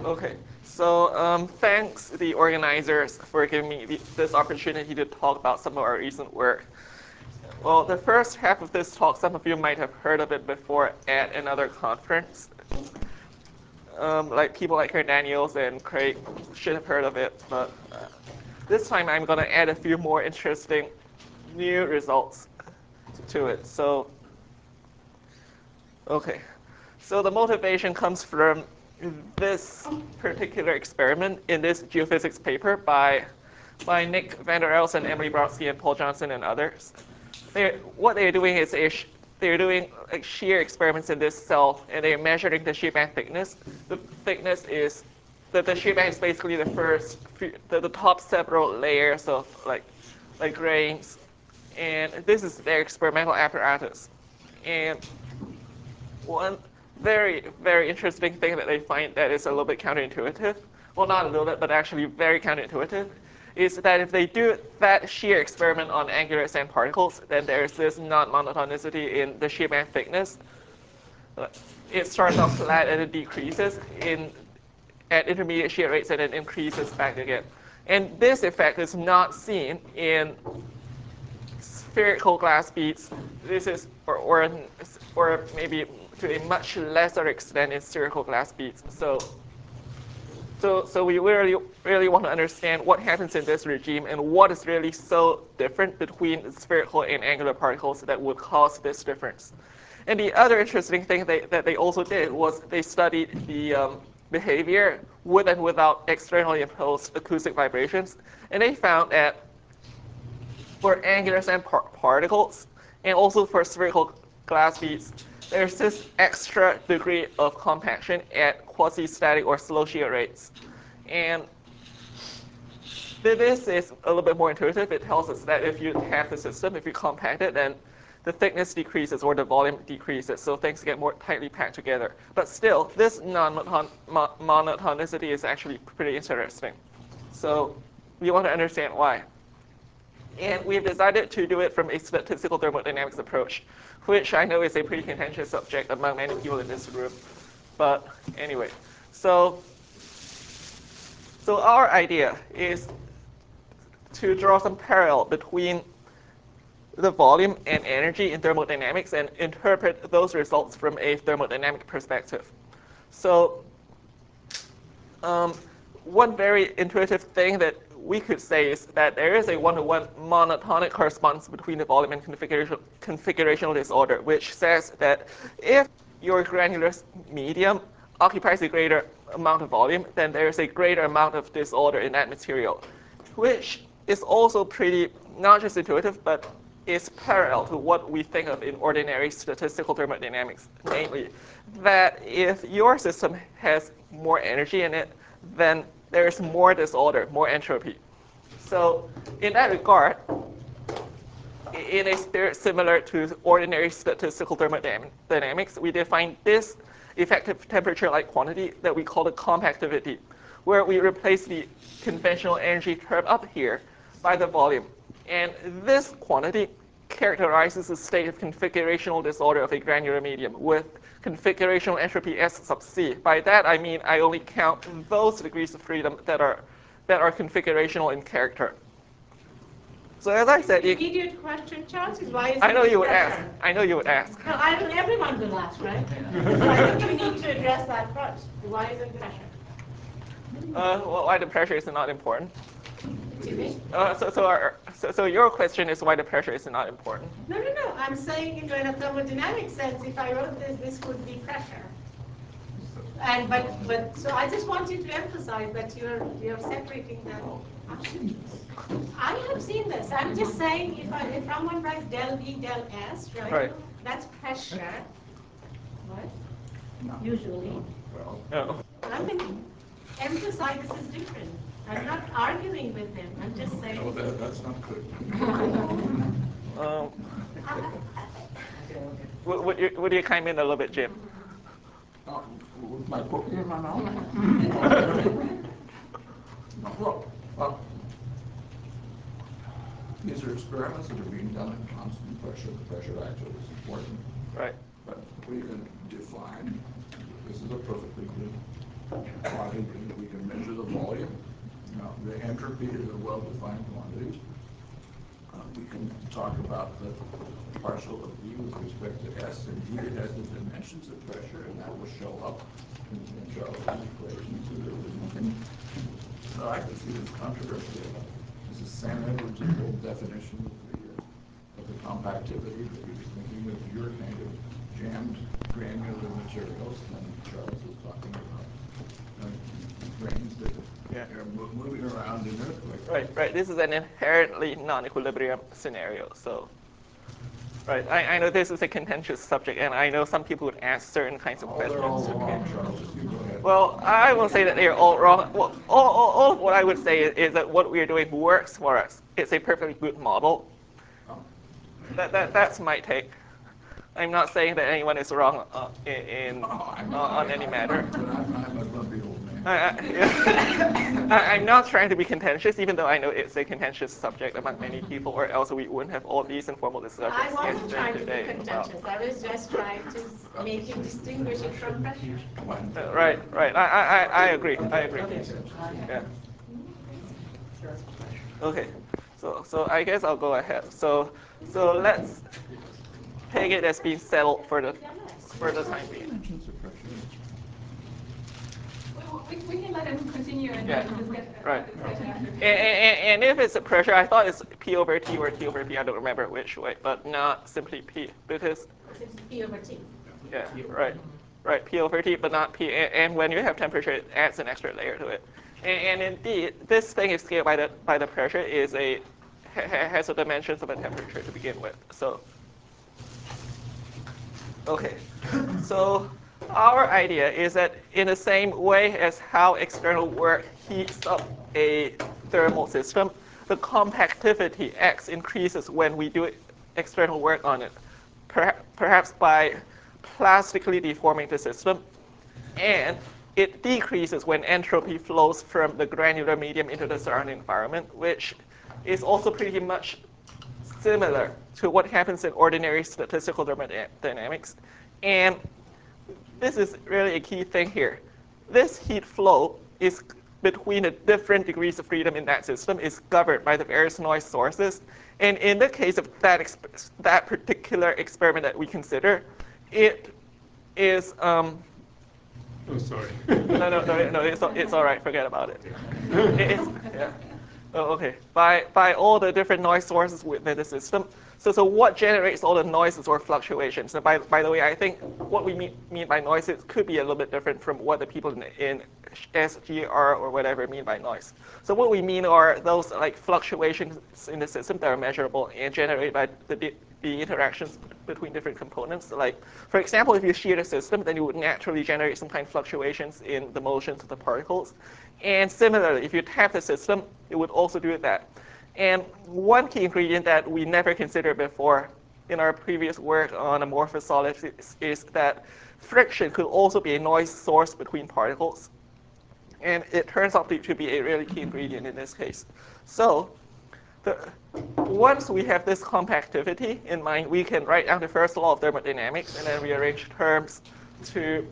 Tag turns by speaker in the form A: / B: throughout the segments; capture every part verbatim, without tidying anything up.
A: Okay, so um, thanks to the organizers for giving me the, this opportunity to talk about some of our recent work. Well, the first half of this talk, some of you might have heard of it before at another conference. Um, like people like Kurt Daniels and Craig should have heard of it, but uh, this time I'm going to add a few more interesting new results to it. So, okay. So the motivation comes from this particular experiment in this geophysics paper by, by Nick van der Els and Emily Brodsky and Paul Johnson and others. They're, what they're doing is they're doing like shear experiments in this cell, and they're measuring the shear band thickness. The thickness is, the, the shear band is basically the first, the, the top several layers of like, like grains. And this is their experimental apparatus. And one very, very interesting thing that they find that is a little bit counterintuitive, well, not a little bit, but actually very counterintuitive, is that if they do that shear experiment on angular sand particles, then there's this non-monotonicity in the shear band thickness. It starts off flat and it decreases in, at intermediate shear rates and it increases back again. And this effect is not seen in spherical glass beads. This is, or, or, or maybe to a much lesser extent in spherical glass beads. So, so, so we really, really want to understand what happens in this regime and what is really so different between spherical and angular particles that would cause this difference. And the other interesting thing they, that they also did was they studied the um, behavior with and without externally imposed acoustic vibrations. And they found that for angular sand par particles and also for spherical glass beads, there's this extra degree of compaction at quasi-static or slow shear rates. And this is a little bit more intuitive. It tells us that if you have the system, if you compact it, then the thickness decreases or the volume decreases, so things get more tightly packed together. But still, this non-monotonicity is actually pretty interesting. So we want to understand why. And we've decided to do it from a statistical thermodynamics approach, which I know is a pretty contentious subject among many people in this room. But anyway, so, so our idea is to draw some parallel between the volume and energy in thermodynamics and interpret those results from a thermodynamic perspective. So um, one very intuitive thing that we could say is that there is a one-to-one monotonic correspondence between the volume and configuration, configurational disorder, which says that if your granular medium occupies a greater amount of volume, then there is a greater amount of disorder in that material, which is also pretty, not just intuitive, but is parallel to what we think of in ordinary statistical thermodynamics, namely that if your system has more energy in it, then there's more disorder, more entropy. So in that regard, in a spirit similar to ordinary statistical thermodynamics, we define this effective temperature-like quantity that we call the compactivity, where we replace the conventional energy term up here by the volume. And this quantity characterizes the state of configurational disorder of a granular medium with configurational entropy S sub C. By that, I mean I only count those degrees of freedom that are, that are configurational in character. So as I said,
B: the immediate question, Charles, is why is
A: I know you would
B: pressure?
A: ask. I know you would ask.
B: No, I will. Everyone will ask, right? So I think we need to address that first. Why is it pressure?
A: Uh, well, why the pressure is not important.
B: Excuse me?
A: Uh, so, so, our, so, so your question is why the pressure is not important.
B: No, no, no. I'm saying in a thermodynamic sense, if I wrote this, this would be pressure. And but but so I just want you to emphasize that you're you're separating them.
C: I've seen this.
B: I have seen this. I'm just saying if I, if someone writes del V del S, right?
A: Right.
B: That's pressure. What?
C: No.
B: Usually.
C: Well,
A: No.
B: I'm thinking, emphasize this is different. I'm not arguing with him. I'm just saying.
C: no, that, that's not good.
A: Um, would, would, you, would you chime in a little bit, Jim?
C: Uh, with my cookie in my mouth? No, well, uh, these are experiments that are being done at constant pressure. The pressure actually is important.
A: Right.
C: But we can define, this is a perfectly good quantity, we can measure the volume. Now, the entropy is a well-defined quantity. Uh, we can talk about the partial of E with respect to S, and D it has the dimensions of pressure, and that will show up in, in Charles's equation, so there was nothing that I could see that's controversial about it. This is Sam Edwards' old definition of the, uh, of the compactivity that he was thinking of your kind of jammed granular materials, and Charles was talking about uh, grains that
A: Yeah.
C: are mo- moving around in earthquakes.
A: Right, right. This is an inherently non-equilibrium scenario. So, right, I, I know this is a contentious subject, and I know some people would ask certain kinds of
C: Oh, they're all
A: questions.
C: wrong, Charles. You go ahead.
A: Well, I won't say that they're all wrong. Well, all, all, all of what I would say is, is that what we're doing works for us. It's a perfectly good model.
C: Oh.
A: That, that, that's my take. I'm not saying that anyone is wrong uh, in, in
C: Oh, I'm,
A: uh, on
C: I,
A: any
C: I,
A: matter.
C: But I'm, I'm a grumpy old man.
A: I, I, yeah. I, I'm not trying to be contentious, even though I know it's a contentious subject among many people, or else we wouldn't have all these informal discussions
B: I wasn't
A: yesterday
B: trying to be
A: today about.
B: contentious, I was just trying to make you distinguish it from pressure.
A: Uh, right, right. I, I, I I agree. I agree. Yeah. Okay. So, so I guess I'll go ahead. So, so let's take it as being settled for the for the time being.
C: Dimensions of pressure.
D: We, we can let him continue and
A: Yeah.
D: then just get
A: Right.
D: get to after.
A: And, and, and if it's a pressure, I thought it's P over T or T over P. I don't remember which way, but not simply P because
B: It's P over T.
A: yeah, right, right. P over T, but not P. And, and when you have temperature, it adds an extra layer to it. And, and indeed, this thing is scaled by the by the pressure is a ha, has the dimensions of a temperature to begin with. So okay, so our idea is that in the same way as how external work heats up a thermal system, the compactivity X increases when we do external work on it, per, perhaps by plastically deforming the system, and it decreases when entropy flows from the granular medium into the surrounding environment, which is also pretty much similar to what happens in ordinary statistical thermodynamics. And this is really a key thing here. This heat flow is between the different degrees of freedom in that system is governed by the various noise sources. And in the case of that, that particular experiment that we consider, it is, um,
E: Oh, sorry.
A: no, no, no, no, it's, it's all right, forget about it. It's, yeah. Oh, okay. By, by all the different noise sources within the system. So, so what generates all the noises or fluctuations? So by, by the way, I think what we mean, mean by noises could be a little bit different from what the people in, in S G R or whatever mean by noise. So what we mean are those like fluctuations in the system that are measurable and generated by the, the interactions between different components. Like, for example, if you shear the system, then you would naturally generate some kind of fluctuations in the motions of the particles. And similarly, if you tap the system, it would also do that. And one key ingredient that we never considered before in our previous work on amorphous solids is, is that friction could also be a noise source between particles. And it turns out to be a really key ingredient in this case. So the, once we have this compactivity in mind, we can write down the first law of thermodynamics and then rearrange terms to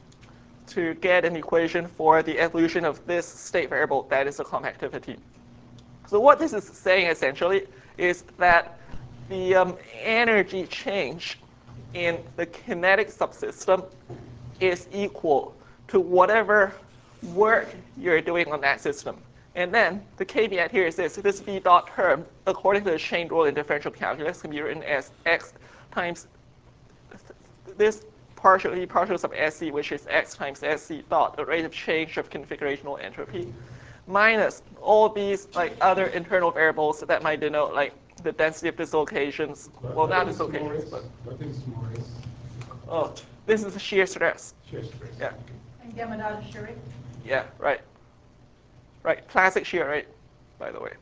A: to get an equation for the evolution of this state variable that is the compactivity. So what this is saying essentially is that the um, energy change in the kinetic subsystem is equal to whatever work you're doing on that system. And then the caveat here is this, this V dot term, according to the chain rule in differential calculus, can be written as x times this partial E partial sub Sc, which is x times Sc dot, the rate of change of configurational entropy, minus all these like other internal variables that might denote like the density of dislocations.
E: What,
A: well,
E: what
A: not
E: is
A: dislocations,
E: Morris?
A: but
E: What is Morris?
A: oh, this is shear stress.
E: Shear stress.
A: Yeah,
B: And gamma dot shear rate.
A: yeah, right, right. Classic shear rate, by the way.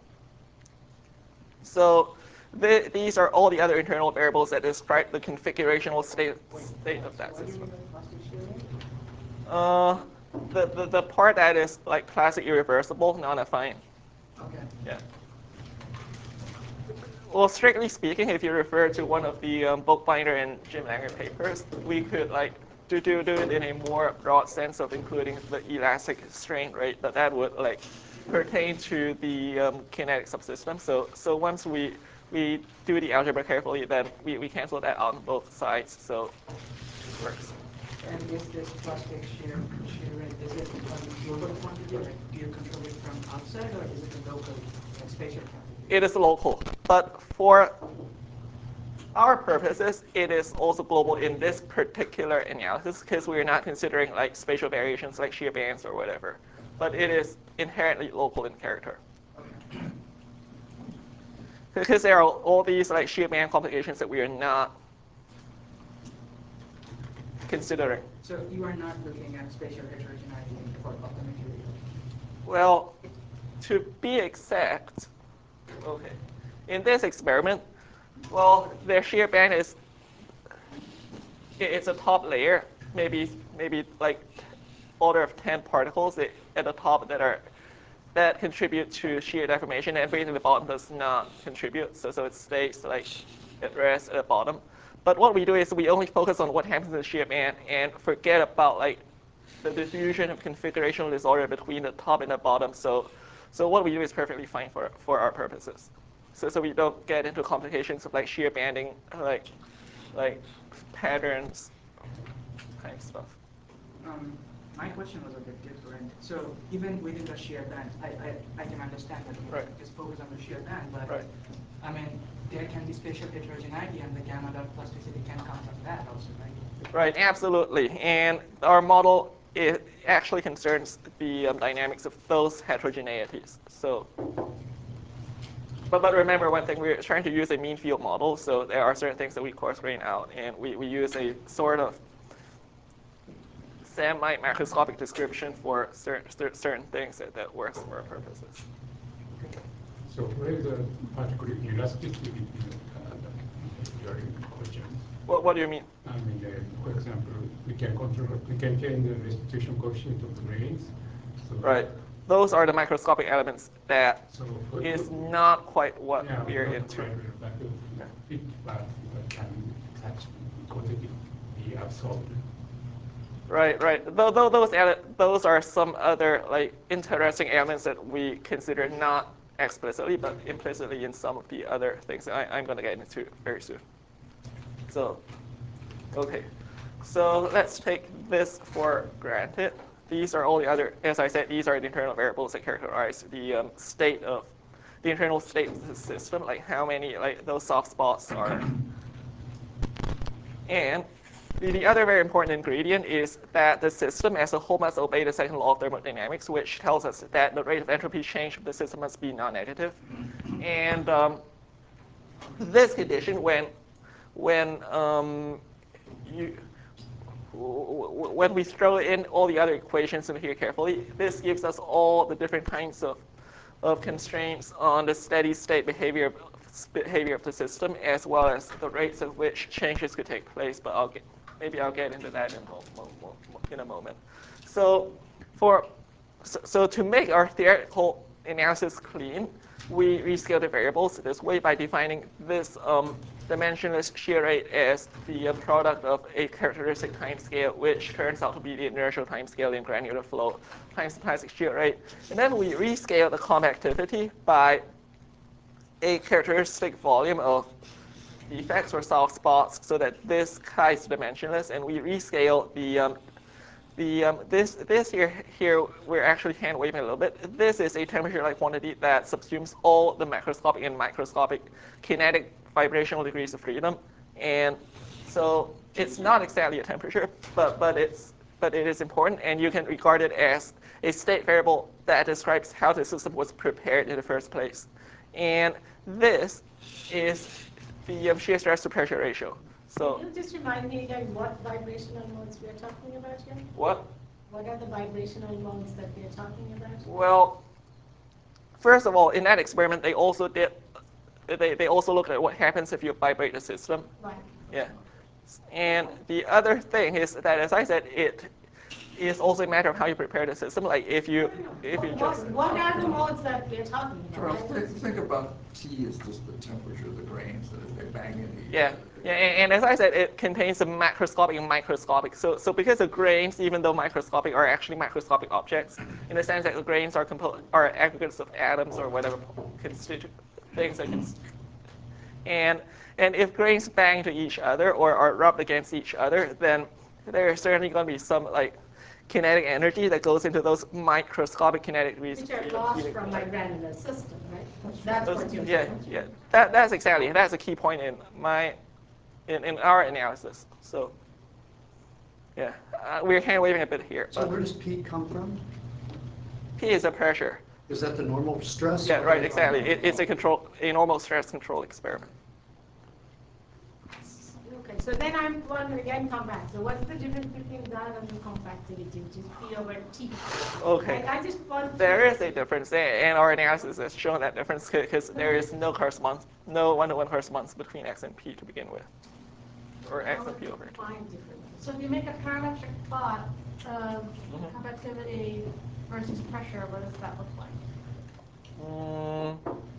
A: So the, these are all the other internal variables that describe the configurational state, state of that system. Uh, the, the, the part that is like classic irreversible, non-affine.
B: Okay.
A: Yeah. Well, strictly speaking, if you refer to one of the um, Bookbinder and Jim Langer papers, we could like to do, do it in a more broad sense of including the elastic strain rate, that that would like pertain to the um, kinetic subsystem. So so once we we do the algebra carefully, then we, we cancel that out on both sides. So it works.
F: And is this plastic shear, shear rate, is it a global quantity? Like, do you control it from outside, or is it a local, like, spatial quantity?
A: It is local, but for our purposes, it is also global in this particular analysis because we are not considering like spatial variations like shear bands or whatever. But it is inherently local in character.
F: Okay.
A: Because there are all these like shear band complications that we are not considering.
F: So you are not looking at spatial heterogeneity for of the material?
A: Well, to be exact, okay, in this experiment, well, their shear band is, it's a top layer, maybe maybe like order of ten particles at the top that are that contribute to shear deformation, and everything at the bottom does not contribute. So so it stays like at rest at the bottom. But what we do is we only focus on what happens in the shear band and forget about like the diffusion of configurational disorder between the top and the bottom. So so what we do is perfectly fine for for our purposes. So, so we don't get into complications of like shear banding, like like patterns, kind of stuff.
F: Um, my question was a bit different. So even within the shear band, I, I, I can understand that we
A: right.
F: just focus on the shear band, but
A: right.
F: I mean, there can be spatial heterogeneity, and the gamma dot plasticity can come from that also, right?
A: Right, absolutely. And our model it actually concerns the um, dynamics of those heterogeneities. So. But, but remember one thing, we're trying to use a mean field model, so there are certain things that we coarse grain out, and we, we use a sort of semi-macroscopic description for certain, certain things that, that works for our purposes.
E: So where is the particular elasticity uh, your question?
A: What, what do you mean?
E: I mean, uh, for example, we can control, we can change the restitution coefficient of the grains. So
A: right. Those are the microscopic elements that
E: so what,
A: is
E: what,
A: not quite what
E: yeah,
A: we're
E: not
A: into.
E: Quite, but
A: yeah.
E: it, but it can catch because it be absorbed.
A: Right, right. Though, though those those are some other like interesting elements that we consider not explicitly, but implicitly in some of the other things I, I'm going to get into very soon. So, okay. So let's take this for granted. These are all the other, as I said, these are the internal variables that characterize the um, state of, the internal state of the system, like how many, like those soft spots are. And the, the other very important ingredient is that the system as a whole must obey the second law of thermodynamics, which tells us that the rate of entropy change of the system must be non-negative. And um, this condition, when, when um, you, when we throw in all the other equations in here carefully, this gives us all the different kinds of, of constraints on the steady state behavior, behavior of the system, as well as the rates at which changes could take place. But I'll get, maybe I'll get into that in a, in a moment. So, for, so, so to make our theoretical analysis clean, we rescale the variables this way by defining this um, dimensionless shear rate as the uh, product of a characteristic timescale, which turns out to be the inertial timescale in granular flow times the plastic shear rate. And then we rescale the convectivity by a characteristic volume of defects or soft spots so that this chi is dimensionless, and we rescale the um, The, um, this this here, here we're actually hand waving a little bit. This is a temperature-like quantity that subsumes all the macroscopic and microscopic kinetic vibrational degrees of freedom. And so it's not exactly a temperature, but, but, it's, but it is important, and you can regard it as a state variable that describes how the system was prepared in the first place. And this is the um, shear stress to pressure ratio. So,
B: can you just remind me again what vibrational modes we are talking about here?
A: What?
B: What are the vibrational modes that we are talking about?
A: Well, first of all, in that experiment, they also did, they, they also looked at what happens if you vibrate the system.
B: Right.
A: Yeah. And the other thing is that, as I said, it is also a matter of how you prepare the system. Like if you if you
B: What,
A: just
B: what are the modes that we're talking about?
C: Charles,
B: I
C: think,
B: don't-
C: think about T as just the temperature of the grains, that if they bang into each
A: yeah
C: other.
A: yeah and, and as I said, it contains the macroscopic and microscopic. So so because the grains, even though microscopic, are actually macroscopic objects in the sense that the grains are compo- are aggregates of atoms or whatever constitute things that can. And, and if grains bang to each other or are rubbed against each other, then there's certainly going to be some like kinetic energy that goes into those microscopic kinetic regions.
B: Which are lost from my granular system, right? That's
A: Those-
B: what you're
A: yeah,
B: saying.
A: yeah. That, that's exactly, that's a key point in my, in, in our analysis. So, yeah, uh, we're hand waving a bit here.
G: So
A: But
G: where does P come from?
A: P is a pressure.
G: Is that the normal stress?
A: Yeah, right, exactly. It, it's a control, a normal stress control experiment.
B: Okay, so then I'm going to again come back. So what's the difference between that and the compactivity, which is P over T?
A: Okay.
B: Like I just want
A: There
B: to,
A: is a difference, and our analysis has shown that difference because there is no correspondence, no one-to-one correspondence between X and P to begin with, or X and P over T.
B: find difference.
D: So if you make a parametric plot of
A: Mhm.
D: convectivity versus pressure, what does that look like?
A: Mm,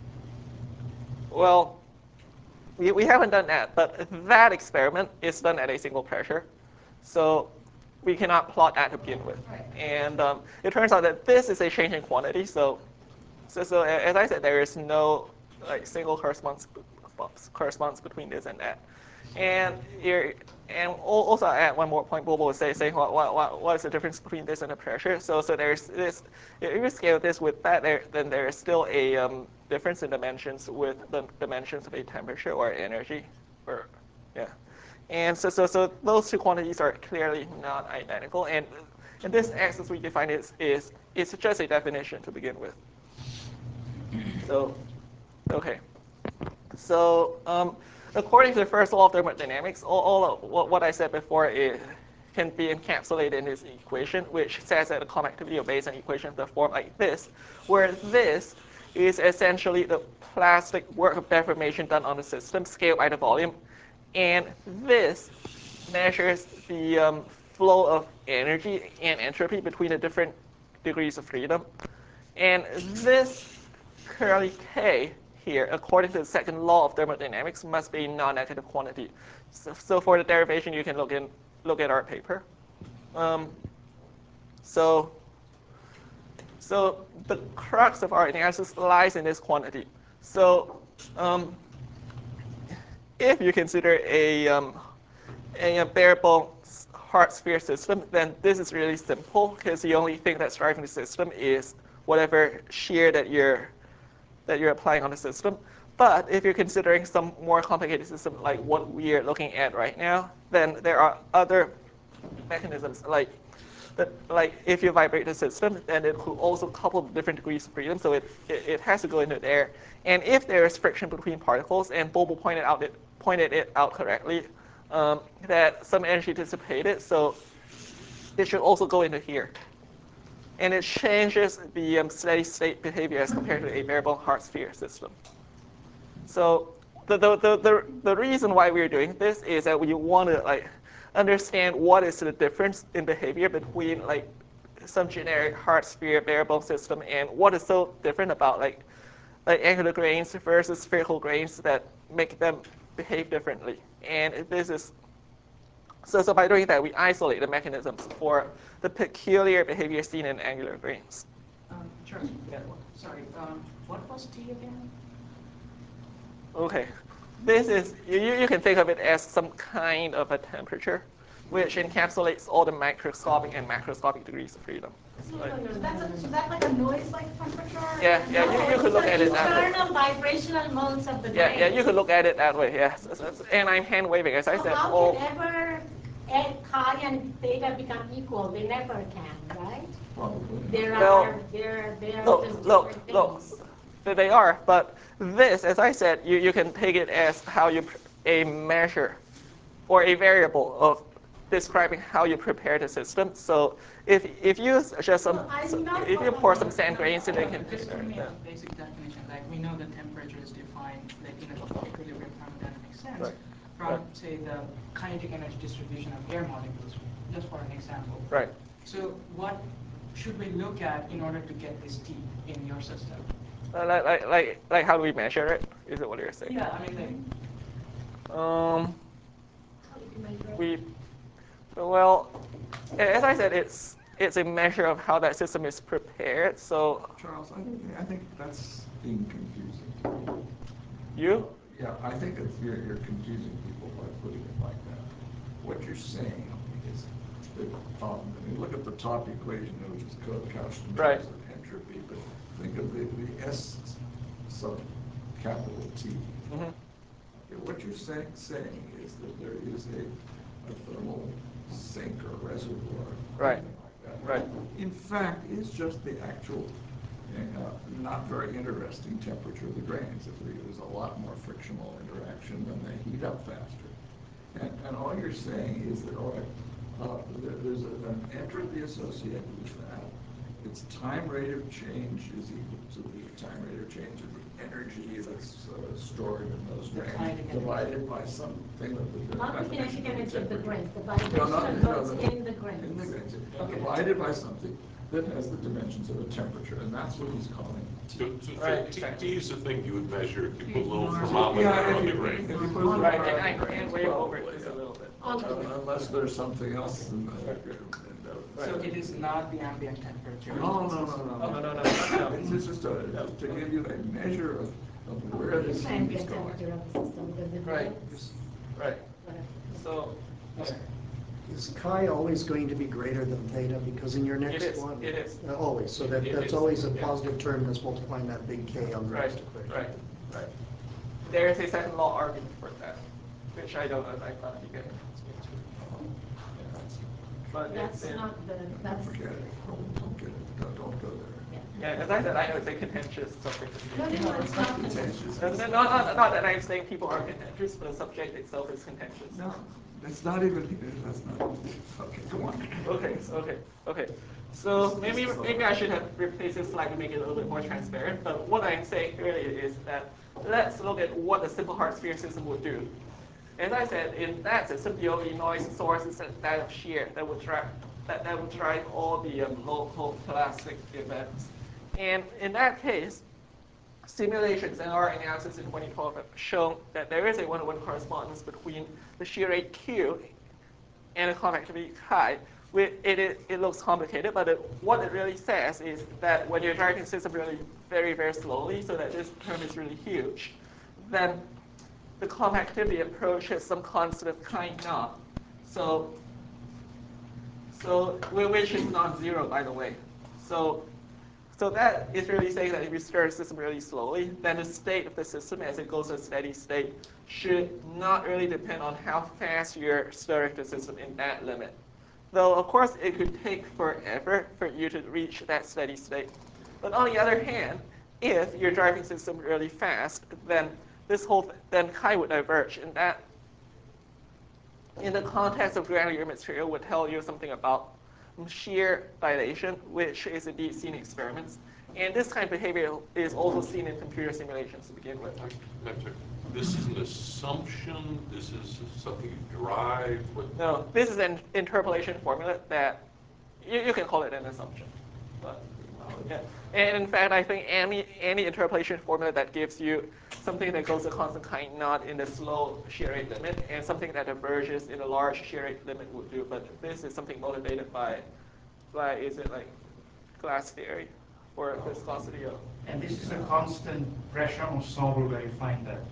A: well, we, we haven't done that, but that experiment is done at a single pressure, so we cannot plot that to begin with.
D: Right.
A: And um, it turns out that this is a changing quantity, so so, so a- as I said, there is no like single correspondence correspondence between this and that. And here, and al- also at one more point, Bobo was say, saying what, what, what, what is the difference between this and the pressure. So, so there's this, if you scale this with that, there, then there is still a um, difference in dimensions with the dimensions of a temperature or energy, or yeah. And so, so, so those two quantities are clearly not identical. And, and this x as we define it is, is it's just a definition to begin with. So, okay. So, um, according to the first law of thermodynamics, all, all of what, what I said before is, can be encapsulated in this equation, which says that the convectivity obeys an equation of the form like this, where this is essentially the plastic work of deformation done on the system, scaled by the volume, and this measures the um, flow of energy and entropy between the different degrees of freedom. And this curly K here, according to the second law of thermodynamics, must be a non-negative quantity. So, so for the derivation, you can look in look at our paper. Um, so, so the crux of our analysis lies in this quantity. So, um, if you consider a, um, a, a variable hard sphere system, then this is really simple because the only thing that's driving the system is whatever shear that you're that you're applying on the system. But if you're considering some more complicated system like what we're looking at right now, then there are other mechanisms like that, like if you vibrate the system, then it could also couple different degrees of freedom, so it, it, it has to go into there. And if there is friction between particles, and Bobo pointed out it pointed it out correctly, um, that some energy dissipated, so it should also go into here. And it changes the um, steady state behavior as compared to a variable hard sphere system. So the, the, the, the, the reason why we're doing this is that we want to like understand what is the difference in behavior between like some generic hard sphere variable system and what is so different about like like angular grains versus spherical grains that make them behave differently. And this is so, so by doing that, we isolate the mechanisms for the peculiar behavior seen in angular grains.
F: Um, Charles,
A: Yeah.
F: sorry, um, what was T again?
A: Okay, this is, you, you can think of it as some kind of a temperature, which encapsulates all the microscopic and macroscopic degrees of freedom. Like,
D: So that's, a, so that's like a noise-like temperature?
A: yeah, yeah, you, you could look at it that way.
B: Internal vibrational modes of the
A: Yeah,
B: brain.
A: yeah, you could look at it that way, yes. And I'm hand waving, as I
B: So
A: said,
B: how
A: all.
B: can ever eh, chi and theta become equal? They never can, right?
C: Probably.
B: There
A: Well,
B: are, there, there are
A: Look,
B: just
A: look,
B: different
A: look.
B: things.
A: That they are, but this, as I said, you, you can take it as how you a measure or a variable of describing how you prepare the system. So if if you just some
B: Well, I'm not
A: if you pour some sand grains in a
F: Just give
A: container,
F: me a
A: then
F: basic definition, like we know the temperature is defined like in an equilibrium thermodynamic sense
A: Right.
F: from,
A: Right.
F: say, the kinetic energy distribution of air molecules, just for an example.
A: right.
F: So what should we look at in order to get this T in your system?
A: Uh, like, like, like, like, how do we measure it? Is it what you're saying?
F: Yeah, I mean, like,
A: Um, we, well, as I said, it's it's a measure of how that system is prepared. So
C: Charles, I think, I think that's being confusing.
A: you,
C: Yeah, I think it's, you're, you're confusing people by putting it like that. What you're saying is that, um, I mean, look at the top equation, which is code couched in
A: Right.
C: terms of entropy, but think of the, the S sub capital T.
A: Mhm.
C: Okay, what you're saying, saying is that there is a, a thermal sink or reservoir.
A: Right.
C: something like that.
A: Right.
C: In fact, is just the actual, uh, not very interesting temperature of the grains. If there's a lot more frictional interaction, then they heat up faster. And, and all you're saying is that, all right, uh, there, there's a, an entropy associated with that. Its time rate of change is equal to the time rate of change of the energy that's uh, stored in those
F: The
C: grains,
F: kinetic energy.
C: divided by something of the
B: Not the
C: definition
B: kinetic
C: of
B: energy of the
C: temperature.
B: grains, the
C: No,
B: vibration
C: not-
B: of
C: no,
B: what's
C: the-
B: in the grains.
C: In the grains,
F: Okay.
C: divided by something that has the dimensions of a temperature, and that's what he's calling T.
H: So, so, so
A: Right,
H: T,
A: exactly.
H: T is the thing you would measure if you put a little
F: Yeah,
H: thermometer
C: Yeah,
H: on
C: if
H: the
C: you,
H: grain.
C: if you put a little
A: right,
C: around
A: and I
C: the grains,
A: can wave over
C: probably,
A: this
C: yeah.
A: a little bit.
B: Onto
C: Uh,
B: it.
C: Unless there's something else in the, in the-
F: so it is not the ambient temperature.
C: No, no, no, no.
A: No, no, no, no, no.
C: It's it's just a, to give you a measure of, of where this
B: It's
C: heat is
B: ambient
C: going.
B: temperature of the system because it
A: Right.
B: is
A: Right.
B: whatever.
A: So
F: Okay.
G: Is chi always going to be greater than theta? Because in your next
A: is,
G: one.
A: it is.
G: Uh, Always, so that,
A: It
G: that's
A: is,
G: always a
A: yeah.
G: positive term that's multiplying that big K on the
A: Right,
G: next equation.
A: right, right. There is a second law argument for that, which I don't know if I thought you get into. But
B: That's
A: it's in,
B: not the, that's,
C: Forget it, don't, don't get it, don't, don't go there.
B: yeah.
A: yeah, as I said, I know it's a contentious subject.
B: No, no, no, it's not.
C: Contentious.
A: Uh, no, no, not, not that I'm saying people are contentious, but the subject itself is contentious.
C: No, it's not even, that's not, okay, go on.
A: Okay, okay, okay. So maybe maybe I should have replaced this slide to make it a little bit more transparent. But what I'm saying really is that let's look at what a simple hard sphere system would do. As I said, in that system, the only noise source is that of shear that would drive that, that would drive all the um, local plastic events. And in that case, simulations and our analysis in twenty twelve have shown that there is a one-to-one correspondence between the shear rate Q and the convectivity chi. It, it, it looks complicated, but it, what it really says is that when you're driving the system really very, very slowly, so that this term is really huge, then the convectivity approaches some constant chi naught. So, so which is non-zero, by the way. So, so that is really saying that if you stir the system really slowly, then the state of the system as it goes to a steady state should not really depend on how fast you're stirring the system in that limit. Though, of course, it could take forever for you to reach that steady state. But on the other hand, if your driving system really fast, then this whole th then chi would diverge, and that, in the context of granular material, would tell you something about shear dilation, which is indeed seen in experiments. And this kind of behavior is also seen in computer simulations to begin with.
H: I'm sorry, this is an assumption, this is something you derive, what?
A: No, this is an interpolation formula that you, you can call it an assumption. But, yeah. And in fact, I think any, any interpolation formula that gives you something that goes to constant chi naught in the slow shear rate limit and something that diverges in a large shear rate limit would do. But this is something motivated by, by is it like glass theory or viscosity of.
I: And this is a constant pressure ensemble where you find that.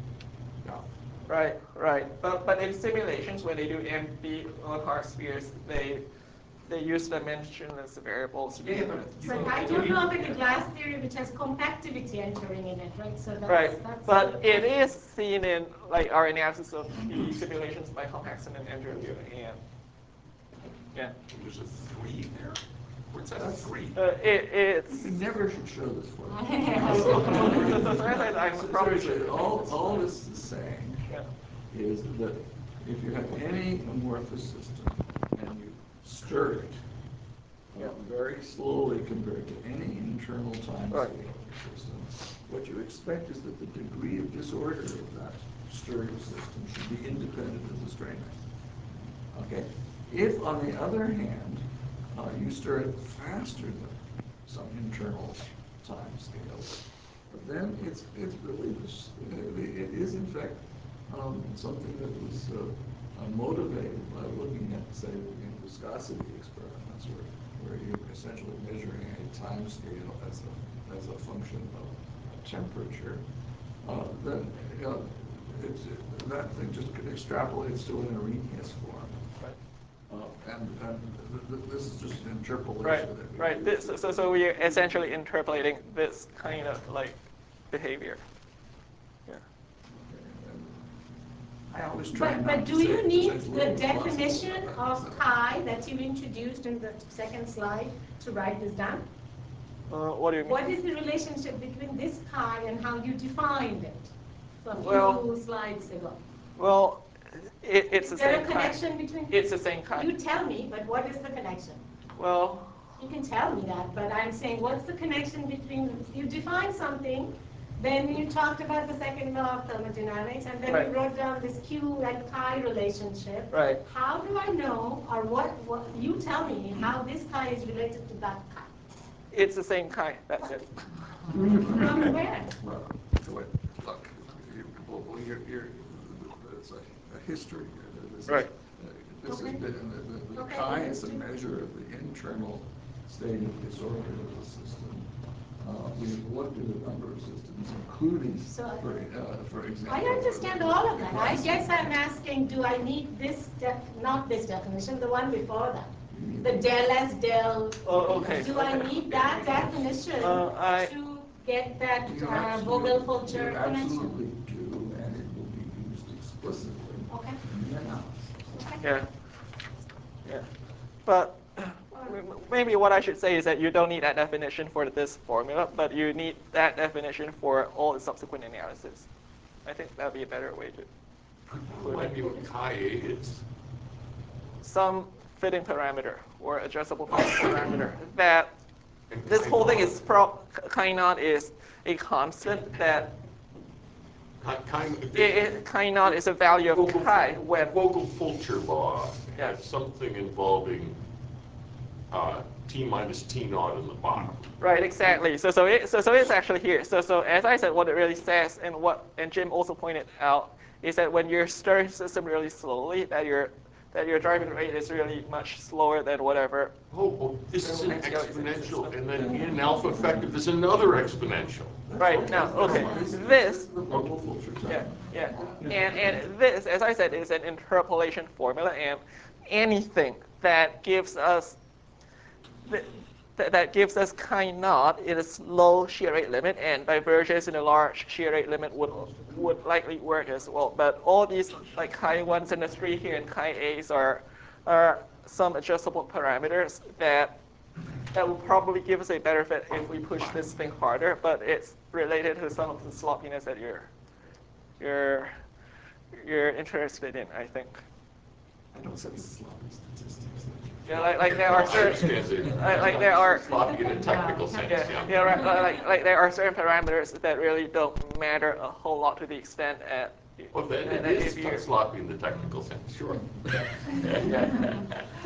A: Right, right. But but in simulations, when they do M B hard spheres, they they use dimensionless variables.
I: Yeah, but
B: But I don't know of any glass theory which has compactivity entering in it, right? So that's,
A: Right,
B: that's
A: but it is seen in like our analysis of the simulations by Compaxson and Andrew Liu, and yeah.
H: There's a three there? Where's that three?
A: Uh, it, it's
C: You never should show this for me.
A: so, so, so as I, I'm
C: So
A: probably
C: seriously, all, all this is saying
A: yeah.
C: is that if you have any amorphous system and you stir it uh, very slowly compared to any internal time
A: Right.
C: scale of the system, what you expect is that the degree of disorder of that stirring system should be independent of the strain rate. Okay? If, on the other hand, Uh, you stir it faster than some internal time scale. But then it's, it's really, this, it is in fact um, something that was uh, uh, motivated by looking at, say, in viscosity experiments, where, where you're essentially measuring a time scale as a, as a function of temperature. Uh, then uh, it's, that thing just extrapolates to an Arrhenius form. Uh, and and th th this is just an interpolation.
A: Right,
C: that we
A: right.
C: use.
A: This, so, so we're essentially interpolating this kind of like behavior. Yeah.
C: I always try
B: But,
C: not
B: but
C: to
B: do
C: say-
B: you
C: to
B: need
C: say as
B: the
C: little as possible
B: definition
C: about
B: of
C: this.
B: chi that you introduced in the second slide to write this down?
A: Uh, what do you mean?
B: What is the relationship between this chi and how you defined it a few
A: Well-
B: slides ago?
A: Well, it, it's the
B: Is there
A: same
B: a connection between?
A: It's the same
B: You
A: kind.
B: tell me, but what is the connection?
A: Well,
B: You can tell me that, but I'm saying, what's the connection between, you define something, then you talked about the second law of thermodynamics, and then
A: Right.
B: you wrote down this Q and chi relationship.
A: Right.
B: How do I know, or what, what, you tell me how this chi is related to that chi?
A: it's the same kind. That's it.
B: From where?
C: Well, wait, look, you, well, well, you're, you're, it's a, a history here. This is-
A: Right.
C: uh, This
B: Okay.
C: has been, the, the, the
B: Okay,
C: chi
B: well,
C: is a
B: let's do-
C: measure of the internal state of disorder of the system. Uh, we've looked at a number of systems, including,
B: So-
C: for, uh, for example.
B: I understand all of that. I
C: Yes.
B: guess I'm asking, do I need this, def- not this definition, the one before that? The del S del.
A: Oh, okay,
B: Do I
A: okay.
B: need that definition
A: Uh, I-
B: to get that
C: You
B: uh,
C: absolutely-
B: Vogel-Fulcher
C: You
B: connection?
C: absolutely do, and it will be used explicitly
B: Okay.
C: in the analysis.
B: Okay.
A: Yeah. Yeah. But maybe what I should say is that you don't need that definition for this formula, but you need that definition for all the subsequent analysis. I think that would be a better way to
H: Remind me what chi is.
A: some fitting parameter or adjustable parameter that
H: And
A: this
H: chi
A: whole thing
H: naught.
A: is pro chi naught is a constant that
H: Chi, chi,
A: it, it, chi naught is a value of
H: Vogel-
A: chi when
H: Vogel-Fulcher law
A: Yeah.
H: has something involving uh, T minus T naught in the bottom.
A: right, exactly. So so it, so so it's actually here. So so as I said, what it really says, and what and Jim also pointed out, is that when you're stirring system really slowly, that your that your driving rate is really much slower than whatever.
H: Oh, oh, this is an
A: Exponential is in the
H: exponential,
A: system.
H: and then in alpha effective, there's another exponential.
A: Right now, okay, this
C: The Vogel-Fulcher
A: yeah
C: time.
A: yeah, and and this, as I said, is an interpolation formula, and anything that gives us th- th- that gives us chi naught in a slow shear rate limit, and divergence in a large shear rate limit would would likely work as well. But all these like chi ones and the three here and chi a's are are some adjustable parameters that that will probably give us a better fit if we push this thing harder. But it's related to some of the sloppiness that you're you're you're interested in, I think.
C: I don't say sloppy statistics.
A: Yeah, like like there are
H: I
A: certain
H: understand it.
A: like, like there are
H: Sloppy in a technical sense,
A: Yeah,
H: yeah.
A: yeah, right. Like, like there are certain parameters that really don't matter a whole lot to the extent at.
H: Well, then
A: that
H: it
A: if
H: is
A: you're-
H: sloppy in the technical sense, sure.
A: Yeah.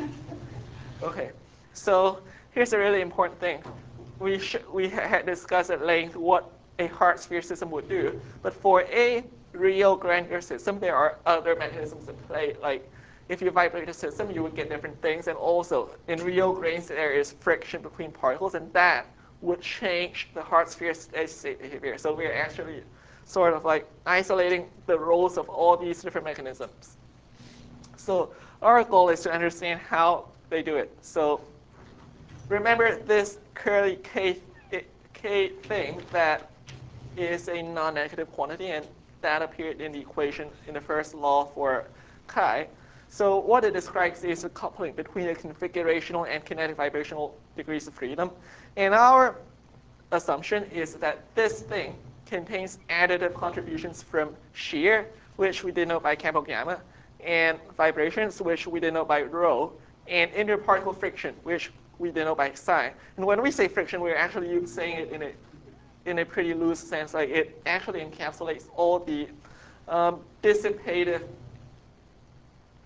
A: Okay, so here's a really important thing. We sh- we ha- had discussed at length what a hard sphere system would do, but for a real granular system, there are other mechanisms at play. Like if you vibrate a system, you would get different things, and also in real grains, there is friction between particles, and that would change the hard sphere steady state behavior. So we're actually sort of like isolating the roles of all these different mechanisms. So our goal is to understand how they do it. So remember this curly K, K thing that is a non-negative quantity, and that appeared in the equation in the first law for chi. So what it describes is a coupling between the configurational and kinetic vibrational degrees of freedom. And our assumption is that this thing contains additive contributions from shear, which we denote by capital gamma, and vibrations, which we denote by rho, and interparticle friction, which we denote by psi. And when we say friction, we're actually saying it in a in a pretty loose sense. Like it actually encapsulates all the um, dissipative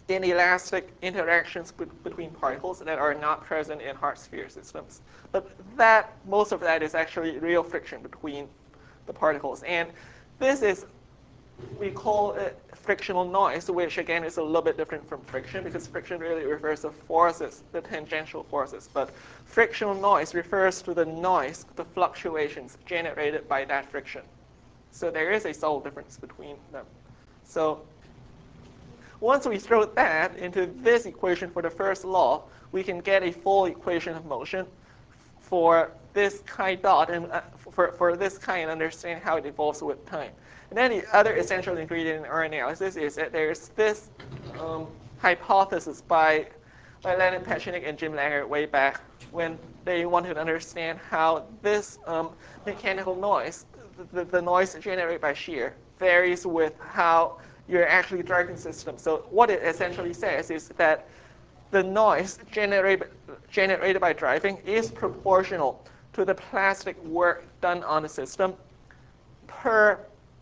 A: inelastic interactions be between particles that are not present in hard sphere systems. But that, most of that is actually real friction between the particles. And this is, we call it frictional noise, which again is a little bit different from friction because friction really refers to forces, the tangential forces. But frictional noise refers to the noise, the fluctuations generated by that friction. So there is a subtle difference between them. So once we throw that into this equation for the first law, we can get a full equation of motion for this chi dot and uh, for, for this chi and understand how it evolves with time. And then the other essential ingredient in our analysis is that there's this um, hypothesis by, by Leonid Petchenik and Jim Langer way back when they wanted to understand how this um, mechanical noise, the, the noise generated by shear, varies with how you're actually driving the system. So what it essentially says is that the noise generated, generated by driving is proportional to the plastic work done on the system per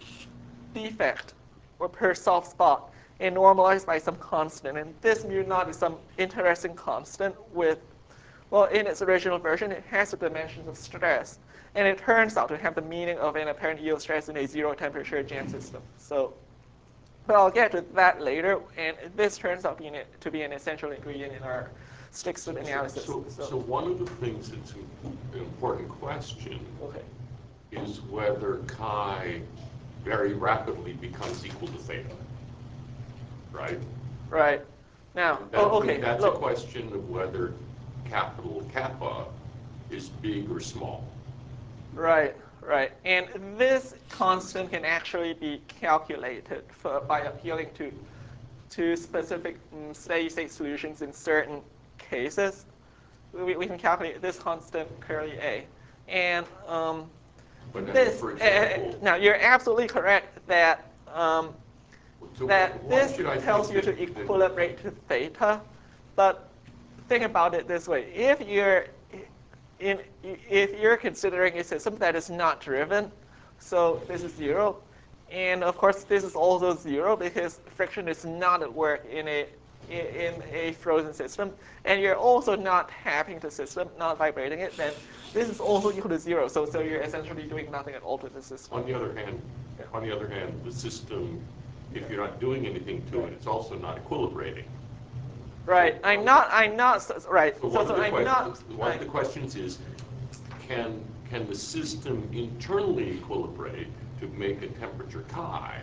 A: defect or per soft spot and normalized by some constant. And this mu naught is some interesting constant with, well, in its original version, it has the dimensions of stress. And it turns out to have the meaning of an apparent yield stress in a zero temperature jam system. So, but I'll get to that later. And this turns out being, to be an essential ingredient in our stick slip analysis.
H: So, so, so one of the things that's an important question
A: okay.
H: is whether chi very rapidly becomes equal to theta, right?
A: Right. Now,
H: That,
A: oh, okay.
H: That's
A: Look.
H: a question of whether capital kappa is big or small.
A: Right, right. And this constant can actually be calculated for, by appealing to, to specific um, steady-state solutions in certain cases. We, we can calculate this constant curly A. And um,
H: But then,
A: this,
H: for example,
A: uh, now you're absolutely correct that um,
H: so
A: that
H: why
A: this
H: should I
A: tells you
H: think
A: to
H: that- that-
A: equilibrate to theta, but think about it this way. If you're in, if you're considering a system that is not driven, so this is zero, and of course this is also zero because friction is not at work in a in a frozen system, and you're also not tapping the system, not vibrating it, then this is also equal to zero. So so you're essentially doing nothing at all to the system.
H: On the other hand, on the other hand, the system, if you're not doing anything to it, it's also not equilibrating.
A: Right. I'm not. I'm not. Right.
H: So
A: So,
H: one,
A: so
H: of, the
A: I'm not.
H: questions, one of the questions is, can can the system internally equilibrate to make a temperature chi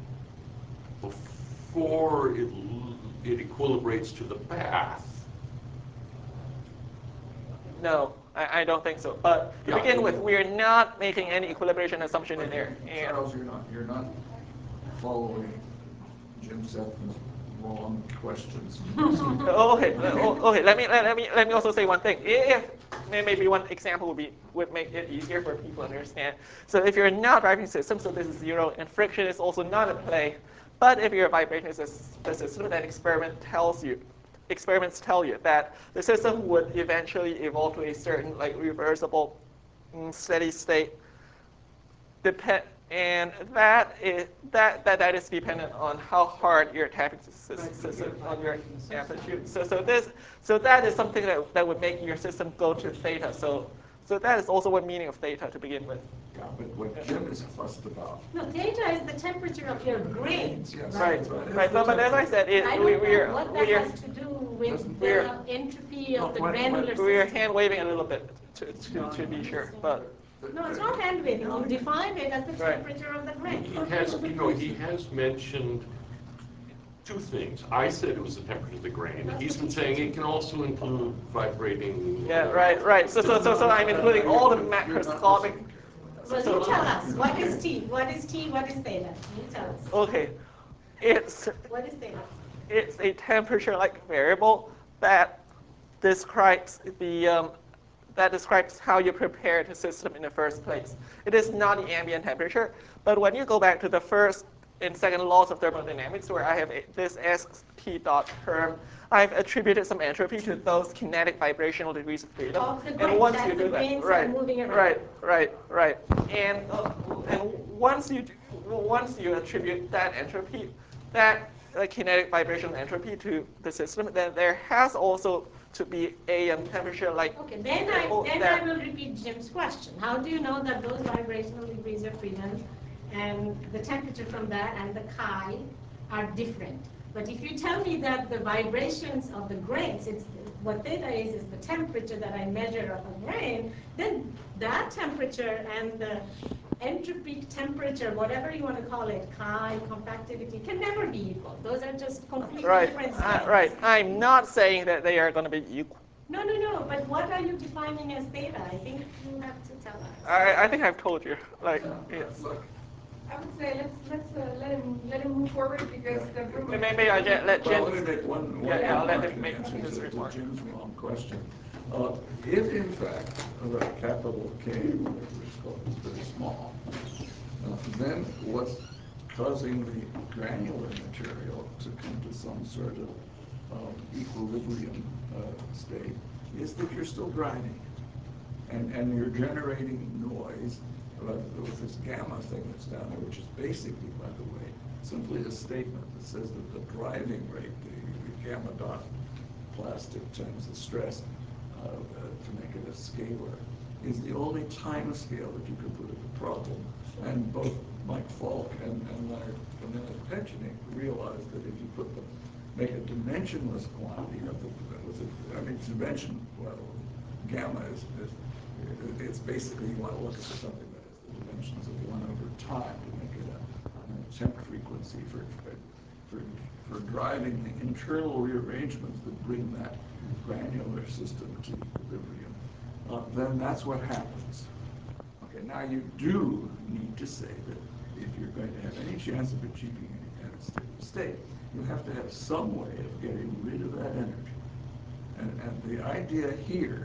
H: before it it equilibrates to the bath?
A: No, I, I don't think so. But to
H: Yeah,
A: begin
H: and-
A: with, we are not making any equilibration assumption in there. And
C: Charles, you're not, you're not following Jim Sethman's wrong questions.
A: Oh, okay, oh, okay. Let me let, let me let me also say one thing. If maybe one example would be would make it easier for people to understand. So if you're not driving system, so this is zero, and friction is also not at play. But if you're vibrating the system, that experiment tells you, experiments tell you that the system would eventually evolve to a certain like reversible, mm, steady state. Depend. And that is that, that that is dependent on how hard you're tapping the system on your amplitude. So so this so that is something that that would make your system go to theta. So so that is also what meaning of theta to begin with.
C: Yeah, but what Jim is fussed about.
B: No, theta is the temperature of your grain.
C: Yes,
A: Right,
C: that's right.
A: right. But, but as I said, it,
B: I
A: we
B: don't
A: we
B: know
A: are
B: what that
A: we are
B: has to do with
C: Doesn't-
A: we're-
B: the entropy of the
C: No, what-
B: granular
C: what-
A: we are
B: system.
A: hand waving a little bit to to, to be sure. But
B: No, it's not hand waving. You define it as the
A: Right.
B: temperature of the grain.
H: He has, you know, he has mentioned two things. I said it was the temperature of the grain. He's been saying it can also include vibrating.
A: yeah, right, right. So so so so I'm including all the macroscopic.
B: Well, you tell us. What is T? What is T? What is theta? You tell us.
A: Okay, it's
B: What is theta?
A: it's a temperature-like variable that describes the um, that describes how you prepare the system in the first place. It is not the ambient temperature, but when you go back to the first and second laws of thermodynamics, where I have a, this S T dot term, I've attributed some entropy to those kinetic vibrational degrees of freedom.
B: Of the
A: and
B: grain.
A: once
B: That's
A: you
B: the
A: do
B: grains
A: that,
B: that are
A: right,
B: moving around.
A: right, right, right, and uh, and once you do, once you attribute that entropy, that a kinetic vibrational entropy to the system, then there has also to be a um, temperature like.
B: Okay, then I then I will repeat Jim's question. How do you know that those vibrational degrees of freedom and the temperature from that and the chi are different? But if you tell me that the vibrations of the grains, it's what theta is, is the temperature that I measure of a grain, then that temperature and the entropy temperature, whatever you want to call it, chi, compactivity, can never be equal. Those are just completely
A: Right,
B: different
A: uh,
B: states.
A: right. I'm not saying that they are going to be equal.
B: No, no, no, but what are you defining as theta? I think you have to tell us.
A: I, I think I've told you. Like, it's.
D: I would say let's, let's uh, let him, let him move forward because the room.
A: Maybe I just let
C: Well,
A: Jim.
C: let me make one, one
A: Yeah, yeah, I'll let
C: remark
A: him
C: in
A: make
C: answer
A: his
C: to- to
A: remark.
C: Jim's wrong question. Uh, If in fact the capital K, whatever it's called, is very small, uh, then what's causing the granular material to come to some sort of um, equilibrium uh, state is that you're still grinding. And, and you're generating noise uh, with this gamma thing that's down there, which is basically, by the way, simply a statement that says that the driving rate, the, the gamma dot plastic times the stress uh, uh, to make it a scalar, is the only time scale that you can put in the problem. And both Mike Falk and, and Leonard, and Leonard Petchenik realized that if you put the, make a dimensionless quantity of the, was it, I mean, dimension, well, gamma is, is it's basically, you want to look at something that has the dimensions of one over time to make it a, a temp frequency for, for, for driving the internal rearrangements that bring that granular system to equilibrium. Uh, then that's what happens. Okay, now you do need to say that if you're going to have any chance of achieving any kind of stable state, you have to have some way of getting rid of that energy. And, and the idea here,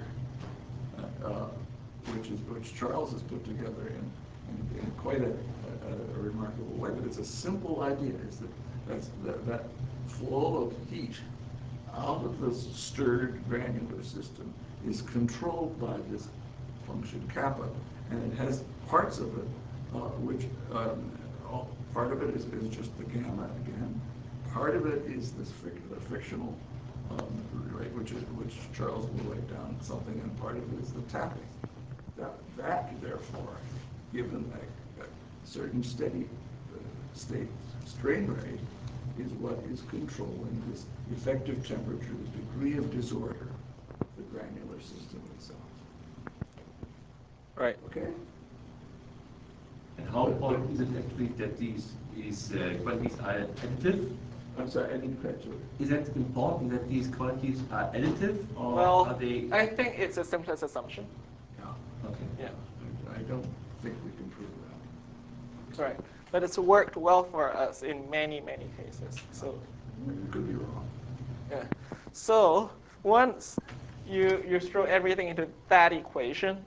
C: uh, uh, which is which Charles has put together in, in, in quite a, a, a remarkable way, but it's a simple idea, is that that's, that, that flow of heat out of the stirred granular system is controlled by this function kappa, and it has parts of it uh, which um, all, part of it is, is just the gamma again, part of it is this fric the frictional um, right, which is which Charles will write down something, and part of it is the tapping. That, that therefore, given a, a certain steady uh, state strain rate, is what is controlling this effective temperature, the degree of disorder of the granular system itself.
A: Right.
C: Okay?
J: And how important is it actually that these, these uh, quantities are additive?
C: I'm sorry, I didn't catch it.
J: Is it important that these quantities are additive, or
A: Well,
J: are they?
A: I think it's a simplest assumption.
C: Yeah.
J: Okay.
A: Yeah.
C: I, I don't think we can prove that.
A: Right. But it's worked well for us in many, many cases. So.
C: You could be wrong.
A: Yeah. So once you you throw everything into that equation,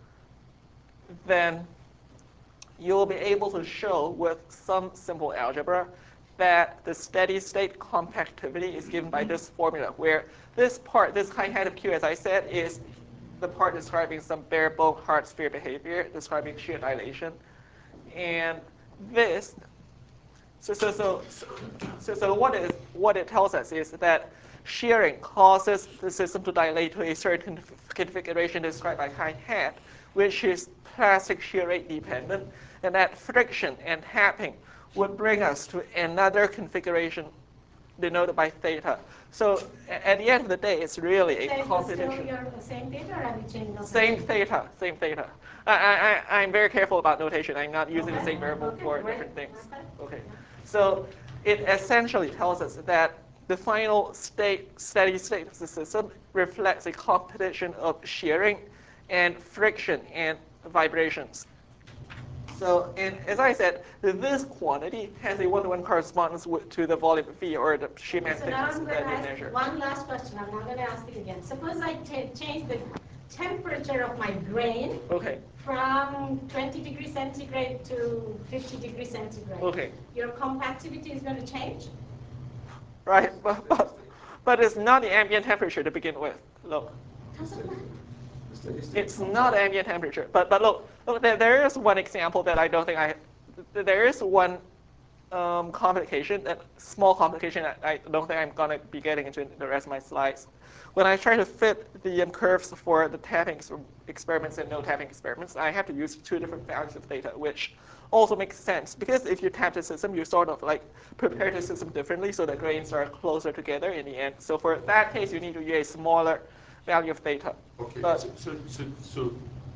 A: then you'll be able to show with some simple algebra that the steady state compactivity is given by this formula, where this part, this chi hat of Q, as I said, is the part describing some bare bone hard sphere behavior, describing shear dilation. And this, so so so so, so what is what it tells us is that shearing causes the system to dilate to a certain configuration described by chi hat, which is plastic shear rate dependent, and that friction and tapping would bring us to another configuration denoted by theta. So at the end of the day, it's really a
B: Same,
A: competition.
B: still your same theta, or have you changed notation?
A: Same theta, same theta. I, I, I'm very careful about notation. I'm not using
B: Okay.
A: the same variable
B: Okay,
A: for
B: great.
A: different things.
B: Okay.
A: Okay. So it essentially tells us that the final state, steady state of the system reflects a competition of shearing and friction and vibrations. So, and as I said, this quantity has a one-to-one correspondence with, to the volume V, or the shear
B: Okay,
A: mass
B: so now
A: thickness
B: I'm going
A: that
B: to
A: we
B: ask
A: measure.
B: one last question. I'm not going to ask it again. Suppose I change the temperature of my grain
A: Okay.
B: from twenty degrees centigrade to fifty degrees centigrade.
A: Okay.
B: Your compactivity is going to change?
A: Right, but, but, but it's not the ambient temperature to begin with. Look.
B: Doesn't matter.
A: It's not ambient temperature. But, but look, look there, there is one example that I don't think I, there is one um, complication, a small complication that I don't think I'm gonna be getting into in the rest of my slides. When I try to fit the um, curves for the tapping experiments and no tapping experiments, I have to use two different values of theta, which also makes sense because if you tap the system, you sort of like prepare the system differently so the grains are closer together in the end. So for that case, you need to use a smaller value of theta.
H: Okay,
A: but,
H: so, so, so, so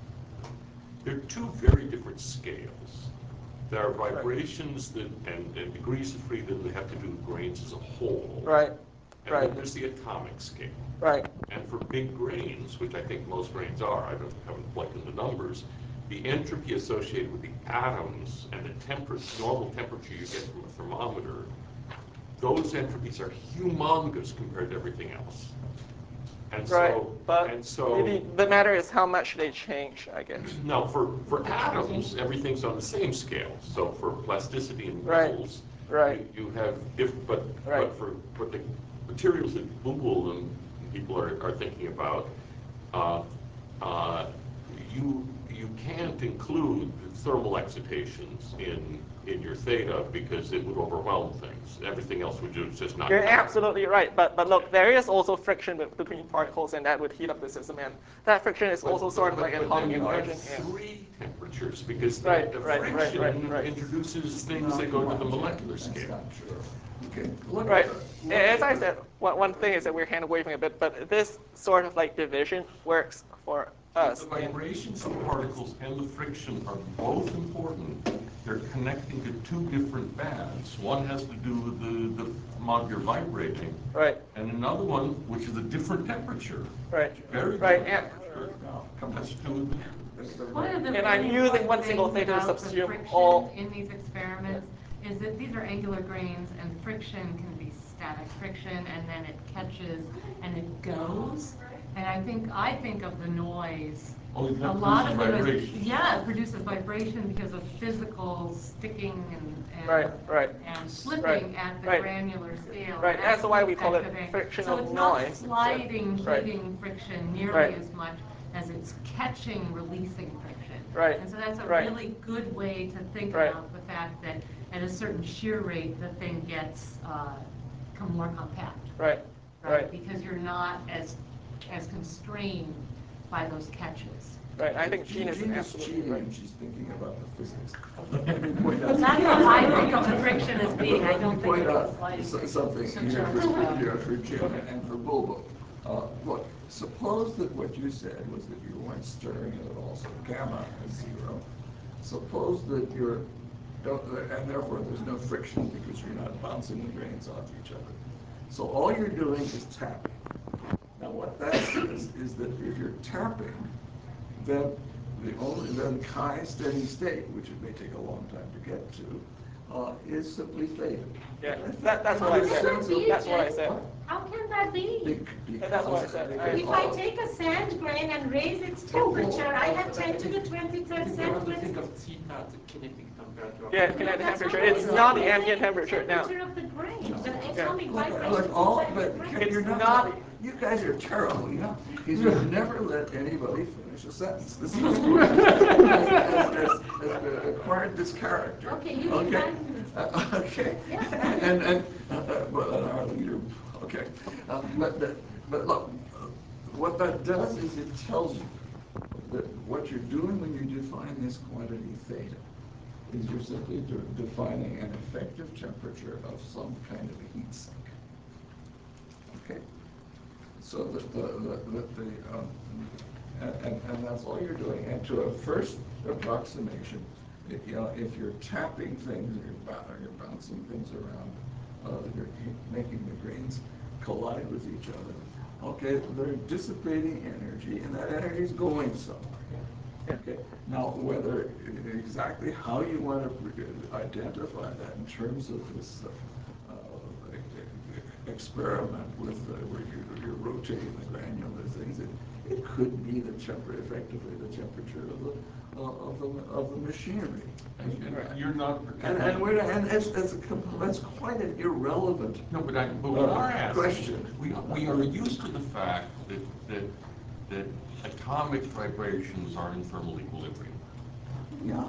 H: there are two very different scales. There are vibrations that, and, and degrees of freedom that have to do with grains as a whole.
A: Right.
H: And
A: right.
H: then there's the atomic scale.
A: Right.
H: And for big grains, which I think most grains are, I don't, haven't plugged in the numbers, the entropy associated with the atoms and the temperature, normal temperature you get from a thermometer, those entropies are humongous compared to everything else. And
A: right.
H: so,
A: but
H: and so
A: maybe the matter is how much they change, I guess.
H: now for, for atoms, everything's on the same scale. So for plasticity in
A: Right.
H: metals,
A: right.
H: you, you have different, but,
A: right.
H: but for but the materials that Google and people are, are thinking about, uh, uh, you you can't include thermal excitations in in your theta because it would overwhelm things. Everything else would just, just not.
A: You're
H: happen.
A: absolutely right, but but look, there is also friction between particles, and that would heat up the system, and that friction is
H: But,
A: also sort of
H: but,
A: like an
H: but then
A: atomic
H: you
A: origin.
H: have
A: Yeah.
H: three temperatures because the,
A: Right,
H: the
A: right, right,
H: friction
A: right, right.
H: introduces things that go to the molecular scale.
C: That's not true. Okay, look
A: Right.
C: at the, look
A: As
C: at
A: I
C: the-
A: said, one, one thing is that we're hand waving a bit, but this sort of like division works for us.
H: The vibrations of particles and the friction are both important. They're connecting to two different bands. One has to do with the, the amount you're vibrating.
A: Right.
H: And another one, which is a different temperature.
A: Right.
H: Very
A: right.
H: different
A: And,
H: temperature. Come, let's do it.
K: One of the
A: And
K: really
A: I'm using
K: important
A: one single
K: things
A: theta to
K: about the
A: subsume
K: friction
A: all-
K: in these experiments is that these are angular grains, and friction can be static friction, and then it catches and it goes. And I think I think of the noise.
H: Oh, that
K: a lot of the noise,
H: vibration.
K: yeah, it produces vibration because of physical sticking and and,
A: Right, right.
K: and slipping
A: Right,
K: at the
A: right.
K: granular scale.
A: Right,
K: And
A: that's why we
K: the
A: call it
K: effect of it.
A: frictional
K: So it's
A: noise.
K: not sliding,
A: Right.
K: heating friction nearly
A: Right.
K: as much as it's catching, releasing friction.
A: Right.
K: And so that's a
A: Right.
K: really good way to think
A: Right.
K: about the fact that at a certain shear rate, the thing gets uh, come more compact.
A: Right.
K: Right?
A: Right.
K: Because you're not as as constrained by those catches.
A: Right. I think Jean is
C: Jean is
A: absolutely
C: cheating
A: right.
C: and she's thinking about the physics. Let me point out-
K: That's how I think of the friction as being. I don't think
C: Point
K: of it
C: out
K: as sliding.
C: so- something here for, here for Jim and for Bulbo. Uh, look, suppose that what you said was that you weren't stirring it at all, so gamma is zero. Suppose that you're, don't, and therefore there's no friction because you're not bouncing the grains off each other. So all you're doing is tapping. Now what that says is that if you're tapping, then the only, then chi steady state, which it may take a long time to get to, uh, is simply theta.
A: Yeah, that, that's what I said. That's what I said.
B: How can that be?
C: Bec-
A: That's what I
C: because-
A: said.
C: because
B: If I
C: all-
B: take a sand grain and raise its temperature, I have ten to the twenty-third
L: You have to think
B: centigrade.
L: of theta, the kinetic temperature.
A: Yeah,
B: No,
A: kinetic
B: that's
A: temperature.
B: not
A: It's
B: the
A: not the
B: same.
A: ambient
B: It's
A: temperature
B: the
A: now.
B: temperature of the grain, the
A: Yeah.
B: atomic
C: Look,
B: vibration.
C: look, all,
B: inside the
C: but
B: grain.
C: you're
A: It's
C: not,
A: not-
C: you guys are terrible, you know, because you've never let anybody finish a sentence. This is what has, has, has, has acquired this character.
B: Okay, you
C: Okay,
B: can-
C: Uh, okay,
B: Yeah.
C: and and uh, well, and our leader, okay, uh, but but but look, uh, what that does is it tells you that what you're doing when you define this quantity theta is you're simply de defining an effective temperature of some kind of a heat sink. Okay? So that the, the, that the, um, and, and, and that's all you're doing. And to a first approximation, if, you know, if you're tapping things, or you're, or you're bouncing things around, uh, you're making the grains collide with each other, okay, they're dissipating energy, and that energy is going somewhere. Okay. Now, whether exactly how you want to identify that in terms of this uh, uh, experiment with uh, where you're, you're rotating the granular things, it, it could be the temperature, effectively the temperature of the uh, of the of the machinery.
H: And, and you're not.
C: And and, we're, and it's, it's a, that's quite an irrelevant.
H: No, but I but we
C: uh,
H: are asking.
C: question.
H: We we are used to the fact that that that atomic vibrations are in thermal equilibrium.
C: Yeah.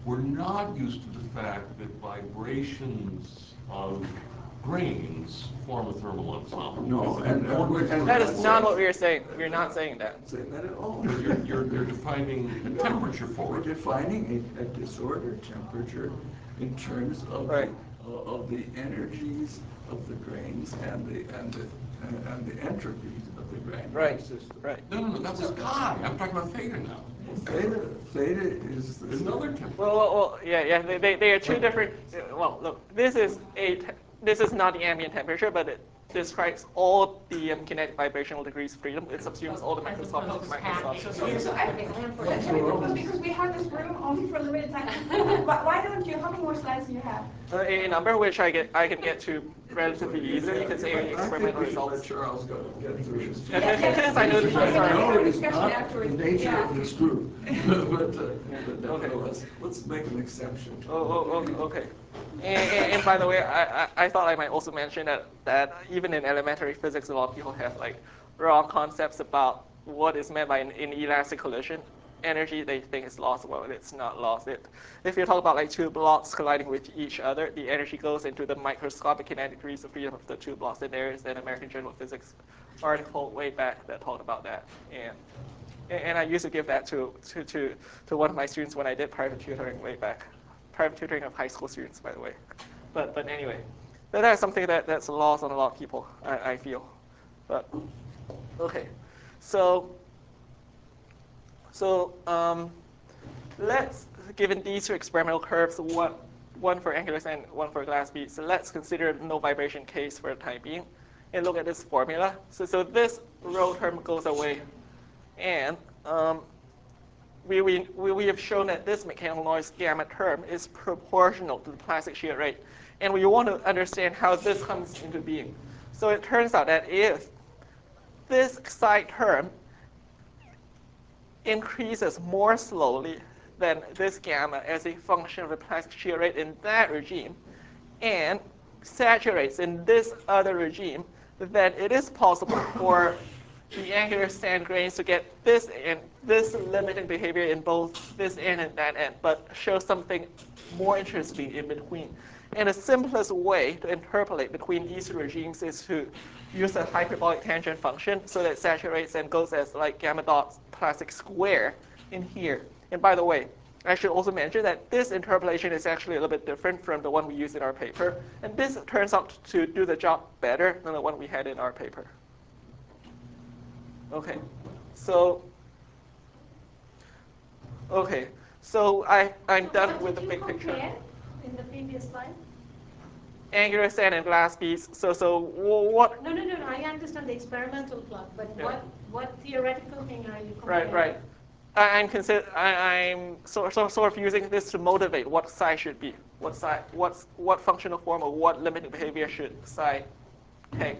H: we're not used to the fact that vibrations of grains form a thermal ensemble.
C: No, and, and, we're- and
A: That
C: we're
A: is
C: not
A: not what
C: saying-
A: we are saying. We're not saying that.
C: saying that at all.
H: You're, you're, you're defining the temperature for
C: We're
H: it.
C: defining a, a disordered temperature in terms of,
A: Right.
C: the, uh, of the energies of the grains and the and the and, and the entropies of the granular
A: Right.
C: system.
A: Right.
H: No, no, no, that was chi. I'm talking about theta now.
C: Theta, theta is the
H: Another temperature.
A: Well, well, well yeah, yeah. They, they, they are two different. Well, look, this is a te- this is not the ambient temperature, but it describes all the um, kinetic vibrational degrees of freedom. It subsumes all the microscopic to microscopic.
D: So, so I, because, because we have this room only for a limited time, why, why don't you, how many more slides do you have?
A: Uh, a number which I get I can get to relatively easily considering
C: I
A: experimental
C: think we should let
A: results.
C: Charles go get through his.
A: Yeah, yes, I know the
C: Because I know
A: sorry.
C: it's not the
D: Afterwards.
C: nature
D: Yeah.
C: of this group, but, uh, but
A: Okay.
C: nevertheless, let's make an exception.
A: Oh, oh, oh, okay. And, and, and by the way, I, I, I thought I might also mention that, that even in elementary physics, a lot of people have like wrong concepts about what is meant by an inelastic collision. Energy they think is lost. Well, it's not lost. It, if you talk about like two blocks colliding with each other, the energy goes into the microscopic kinetic degrees of freedom of the two blocks. And there is an American Journal of Physics article way back that talked about that. And and I used to give that to, to, to, to one of my students when I did private tutoring way back. Private tutoring of high school students, by the way. But but anyway, that is something that, that's lost on a lot of people, I, I feel. But okay, so so um, let's, given these two experimental curves, one one for angular sand, one for glass bead, so let's consider the no vibration case for the time being, and look at this formula. So so this rho term goes away, and um, We, we, we have shown that this mechanical noise gamma term is proportional to the plastic shear rate. And we want to understand how this comes into being. So it turns out that if this psi term increases more slowly than this gamma as a function of the plastic shear rate in that regime, and saturates in this other regime, then it is possible for the angular sand grains to get this and this limiting behavior in both this end and that end, but show something more interesting in between. And the simplest way to interpolate between these regimes is to use a hyperbolic tangent function so that it saturates and goes as like gamma dot plastic square in here. And by the way, I should also mention that this interpolation is actually a little bit different from the one we used in our paper. And this turns out to do the job better than the one we had in our paper. Okay, so, okay, so I, I'm
B: So
A: done
B: what
A: with the
B: did
A: big
B: you
A: picture.
B: compare in the previous slide?
A: Angular sand and glass beads. So, so what?
B: No, no, no, no. I understand the experimental plot, but
A: Yeah.
B: what what theoretical thing are you comparing?
A: Right, right. I, I'm consider. I, I'm sort, sort, sort of using this to motivate what psi should be. What psi? What's what functional form or what limiting behavior should psi take?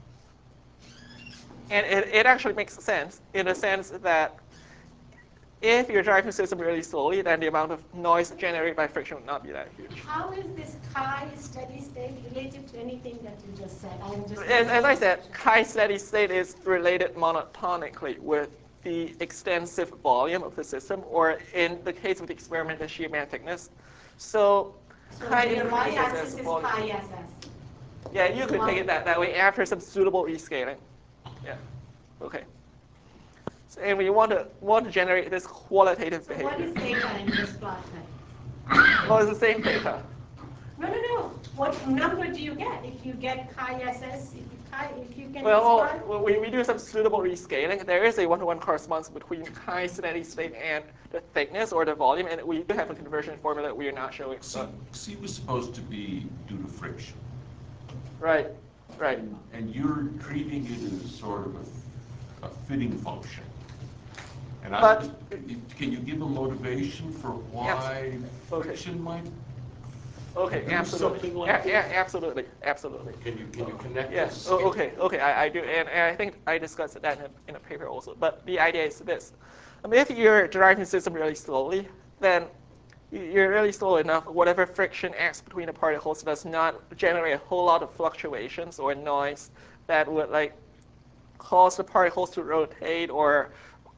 A: And it, it actually makes sense in the sense that if you're driving the system really slowly, then the amount of noise generated by friction would not be that huge.
B: How is this chi steady state related to anything that you just said? I'm just
A: As, as I said, chi steady state is related monotonically with the extensive volume of the system, or in the case of the experiment, the shear band thickness. So,
B: So
A: chi
B: your
A: increases
B: y-axis
A: as
B: is
A: volume.
B: pi S S.
A: Yeah, you could take it that, that way after some suitable rescaling. Yeah, okay. So, and we want to want to generate this qualitative
B: So
A: behavior.
B: what is theta in this plot then?
A: Well, it's the same theta.
B: No, no, no. What number do you get if you get chi S S? If you, chi, if you can
A: Well,
B: expand?
A: well we, we do some suitable rescaling. There is a one-to-one correspondence between chi steady state and the thickness or the volume, and we do have a conversion formula that we are not showing.
H: C,
A: So.
H: C was supposed to be due to friction.
A: Right, right.
H: And, and you're treating it as sort of a, a fitting function. And I
A: But-
H: just, can you give a motivation for why
A: Okay.
H: friction might
A: Okay,
H: do
A: absolutely.
H: something like
A: A-
H: this?
A: a- absolutely, absolutely.
H: Can you, can you connect
A: Yeah.
H: this?
A: Oh, okay. Okay. I, I do, and, and I think I discussed that in a, in a paper also. But the idea is this: I mean, if you're driving the system really slowly, then you're really slow enough. Whatever friction acts between the particles does not generate a whole lot of fluctuations or noise that would like cause the particles to rotate or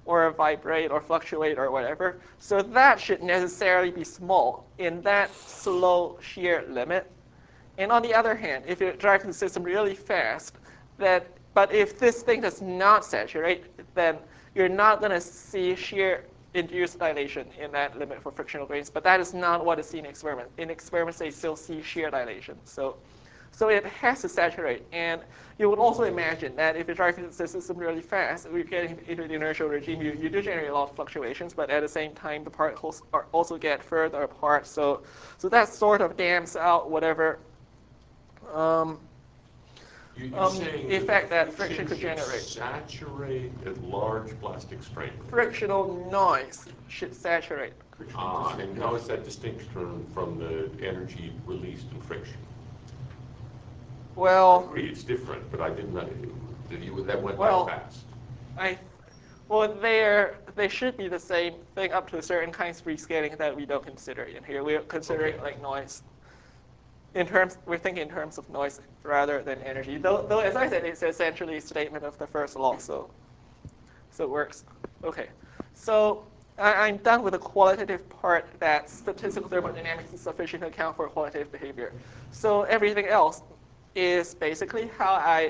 A: or vibrate or fluctuate or whatever. So that should necessarily be small in that slow shear limit. And on the other hand, if you're driving the system really fast, that, but if this thing does not saturate, then you're not going to see shear induced dilation in that limit for frictional grains, but that is not what is seen in experiments. In experiments, they still see shear dilation. So, so it has to saturate. And you would also imagine that if you're driving the system really fast, we're getting into the inertial regime, you, you do generate a lot of fluctuations, but at the same time, the particles are also get further apart. So, so that sort of damps out whatever um,
H: You- You're
A: um,
H: saying
A: effect
H: that
A: that friction could
H: should
A: generate.
H: saturate at large plastic strain.
A: Frictional noise should saturate.
H: Ah, and how is that distinct from, from the energy released in friction? I
A: Well,
H: agree, it's different, but I didn't, know- did you, that went
A: Well-
H: that fast.
A: I, well, they're, they should be the same thing up to certain kinds of rescaling that we don't consider in here. We're considering
H: Okay.
A: like noise. In terms, we're thinking in terms of noise rather than energy. Though, though as I said, it's essentially a statement of the first law, so, so it works. Okay, so I, I'm done with the qualitative part that statistical thermodynamics is sufficient to account for qualitative behavior. So everything else is basically how I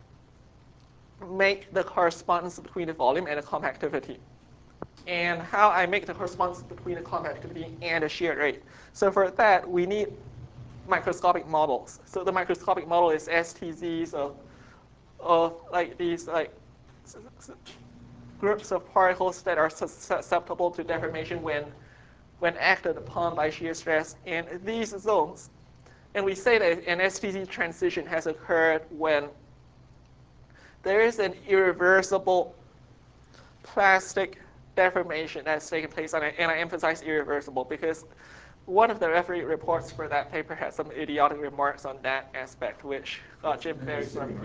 A: make the correspondence between the volume and the compactivity, and how I make the correspondence between the compactivity and the shear rate. So for that, we need microscopic models. So the microscopic model is S T Zs of, of like these like groups of particles that are susceptible to deformation when, when acted upon by shear stress in these zones. And we say that an S T Z transition has occurred when there is an irreversible plastic deformation that's taken place, and I, and I emphasize irreversible because one of the referee reports for that paper had some idiotic remarks on that aspect, which got Jim very grumpy.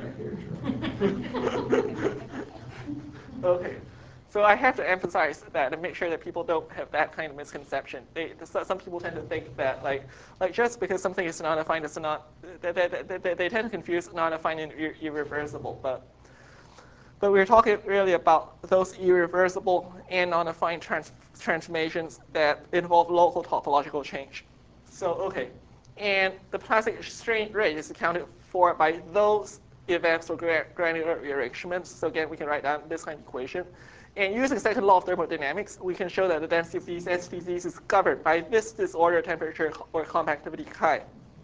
A: Okay, so I have to emphasize that and make sure that people don't have that kind of misconception. They, some people tend to think that like, like just because something is non-affine, it's not. They, they, they, they tend to confuse non-affine and ir irreversible, but. But we're talking really about those irreversible and non-affine trans transformations that involve local topological change. So, okay. And the plastic strain rate is accounted for by those events or gra granular rearrangements. So again, we can write down this kind of equation. And using the second law of thermodynamics, we can show that the density of these S T Zs is governed by this disordered temperature or compactivity chi.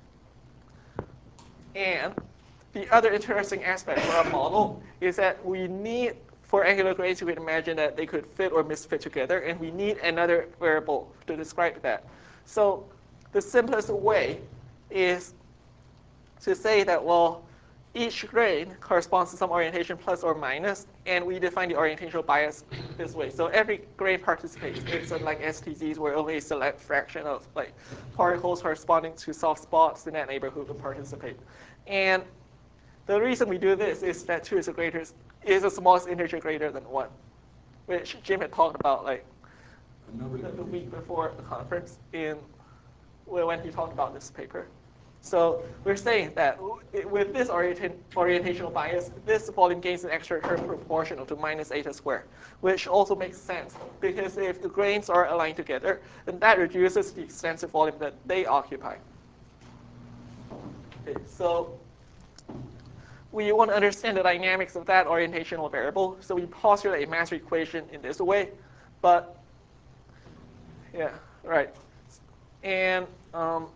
A: And the other interesting aspect for our model is that we need, for angular grains, you can imagine that they could fit or misfit together, and we need another variable to describe that. So the simplest way is to say that, well, each grain corresponds to some orientation plus or minus, and we define the orientational bias this way. So every grain participates in some like S T Zs where only a select fraction of like particles corresponding to soft spots in that neighborhood will participate. And the reason we do this is that two is the greater is the smallest integer greater than one, which Jim had talked about like the, the week before the conference in when he talked about this paper. So we're saying that with this orient orientational bias, this volume gains an extra term proportional to minus eta squared, which also makes sense because if the grains are aligned together, then that reduces the extensive volume that they occupy. Okay, so we want to understand the dynamics of that orientational variable, so we postulate a mass equation in this way, but yeah, right. And um,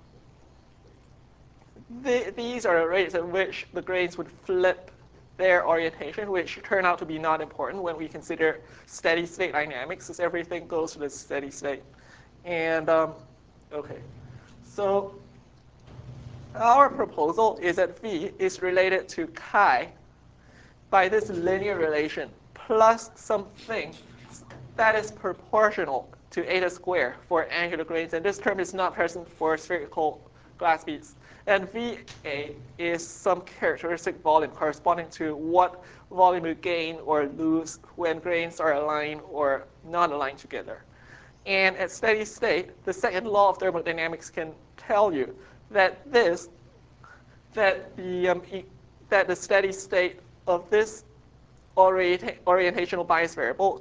A: the, these are the rates at which the grains would flip their orientation, which turn out to be not important when we consider steady state dynamics, since everything goes to the steady state. And um, okay, so our proposal is that V is related to chi by this linear relation plus something that is proportional to eta squared for angular grains, and this term is not present for spherical glass beads. And V A is some characteristic volume corresponding to what volume you gain or lose when grains are aligned or not aligned together. And at steady state, the second law of thermodynamics can tell you that this, that the um, e that the steady state of this orienta orientational bias variable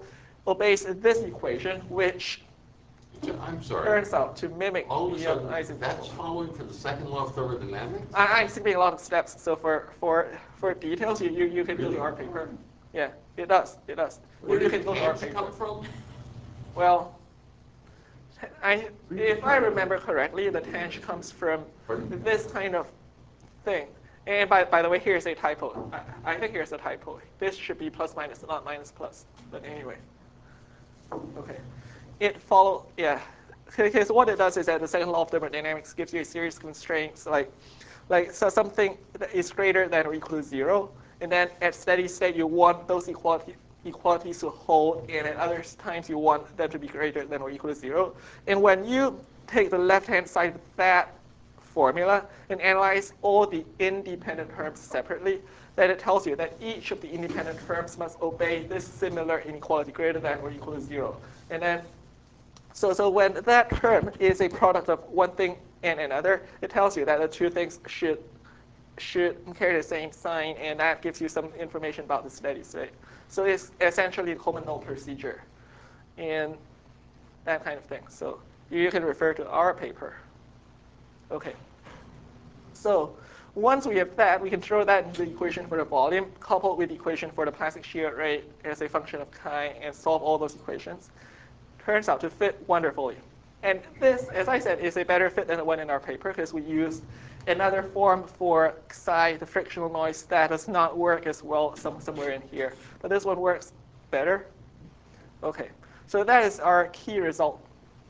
A: obeys this equation, which
H: I'm sorry.
A: turns out to mimic
H: All of a
A: the um,
H: sudden,
A: Ising
H: that's
A: bubble.
H: following from the second law of thermodynamics?
A: I, I'm skipping a lot of steps, so for for for details, you you, you can
H: Really?
A: go to our paper. Yeah, it does. It does.
H: Where
A: you
H: did
A: can go to our
H: tangent
A: paper.
H: come from?
A: Well, I, if I remember correctly, the tangent comes from
H: Pardon?
A: this kind of thing. And by, by the way, here's a typo. I, I think here's a typo. This should be plus minus, not minus plus. But anyway. Okay. It follow, yeah. Because what it does is that the second law of thermodynamics gives you a series of constraints, like, like so something that is greater than or equal to zero. And then at steady state, you want those equality, equalities to hold, and at other times you want them to be greater than or equal to zero. And when you take the left-hand side of that formula and analyze all the independent terms separately, then it tells you that each of the independent terms must obey this similar inequality greater than or equal to zero. And then, so, so when that term is a product of one thing and another, it tells you that the two things should should carry the same sign, and that gives you some information about the steady state. So it's essentially the Coleman null procedure and that kind of thing. So you can refer to our paper. Okay. So once we have that, we can throw that into the equation for the volume, coupled with the equation for the plastic shear rate as a function of chi, and solve all those equations. Turns out to fit wonderfully. And this, as I said, is a better fit than the one in our paper because we used another form for psi, the frictional noise, that does not work as well some, somewhere in here. But this one works better. Okay, so that is our key result.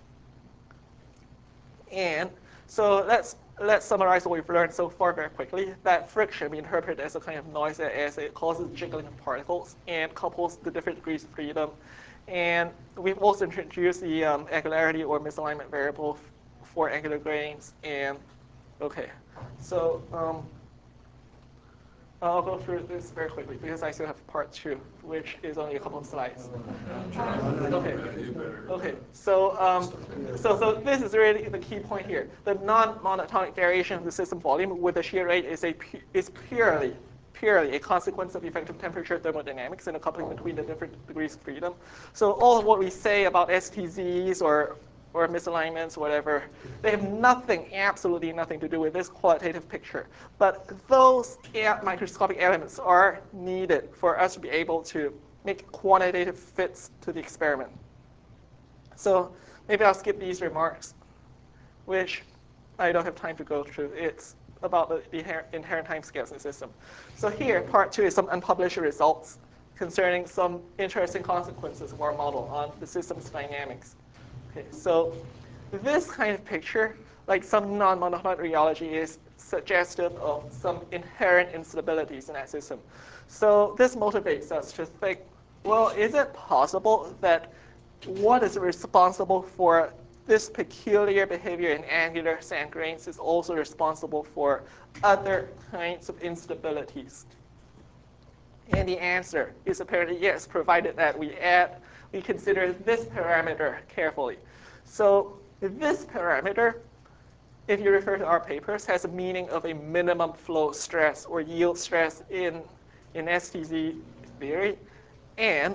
A: And so let's let's summarize what we've learned so far very quickly. That friction we interpret as a kind of noise as it causes jiggling of particles and couples the different degrees of freedom. And we've also introduced the um, angularity or misalignment variable for angular grains. And okay, so um, I'll go through this very quickly because I still have part two, which is only a couple of slides. Okay. Okay. So, um, so, so this is really the key point here. The non-monotonic variation of the system volume with the shear rate is a is purely purely a consequence of effective temperature thermodynamics and a coupling between the different degrees of freedom. So all of what we say about S T Zs or or misalignments, whatever, they have nothing, absolutely nothing to do with this qualitative picture. But those microscopic elements are needed for us to be able to make quantitative fits to the experiment. So maybe I'll skip these remarks, which I don't have time to go through. It's about the, the inherent timescales in the system. So here, part two is some unpublished results concerning some interesting consequences of our model on the system's dynamics. Okay, so this kind of picture, like some non-monotonic rheology, is suggestive of some inherent instabilities in that system. So this motivates us to think, well, is it possible that what is responsible for this peculiar behavior in angular sand grains is also responsible for other kinds of instabilities? And the answer is apparently yes, provided that we add, we consider this parameter carefully. So this parameter, if you refer to our papers, has a meaning of a minimum flow stress or yield stress in, in S T Z theory. And,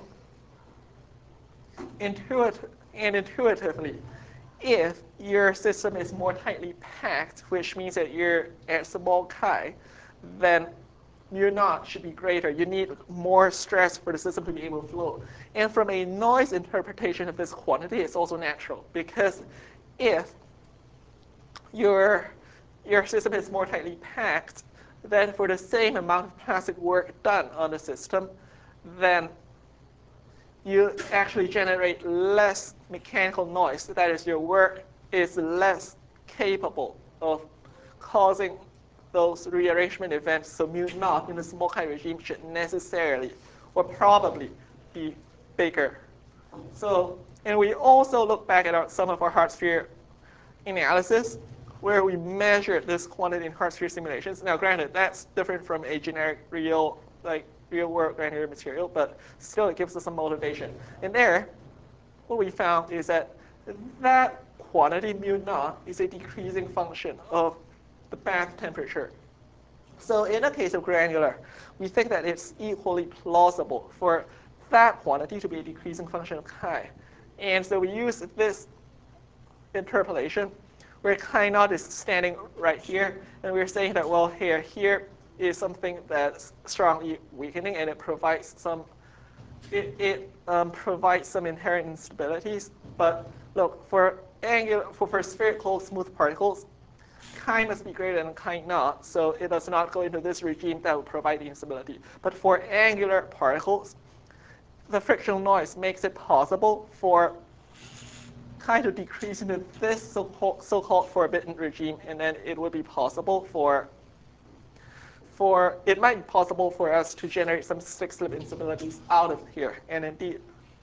A: intuit, and intuitively, if your system is more tightly packed, which means that you're at small chi, then mu naught should be greater. You need more stress for the system to be able to flow. And from a noise interpretation of this quantity, it's also natural, because if your, your system is more tightly packed, then for the same amount of plastic work done on the system, then you actually generate less mechanical noise. That is, your work is less capable of causing those rearrangement events, so mu naught in the small chi regime should necessarily or probably be bigger. So, and we also look back at our, some of our hard sphere analysis where we measured this quantity in hard sphere simulations. Now, granted, that's different from a generic real, like real world granular material, but still it gives us some motivation. And there, what we found is that that quantity mu naught is a decreasing function of the bath temperature. So in the case of granular, we think that it's equally plausible for that quantity to be a decreasing function of chi. And so we use this interpolation where chi naught is standing right here, and we're saying that, well, here, here is something that's strongly weakening, and it provides some, it, it um, provides some inherent instabilities. But look, for angular, for, for spherical smooth particles, chi must be greater than chi naught, so it does not go into this regime that will provide the instability. But for angular particles, the frictional noise makes it possible for chi to decrease into this so-called, so-called forbidden regime, and then it would be possible for, for, it might be possible for us to generate some stick-slip instabilities out of here, and indeed.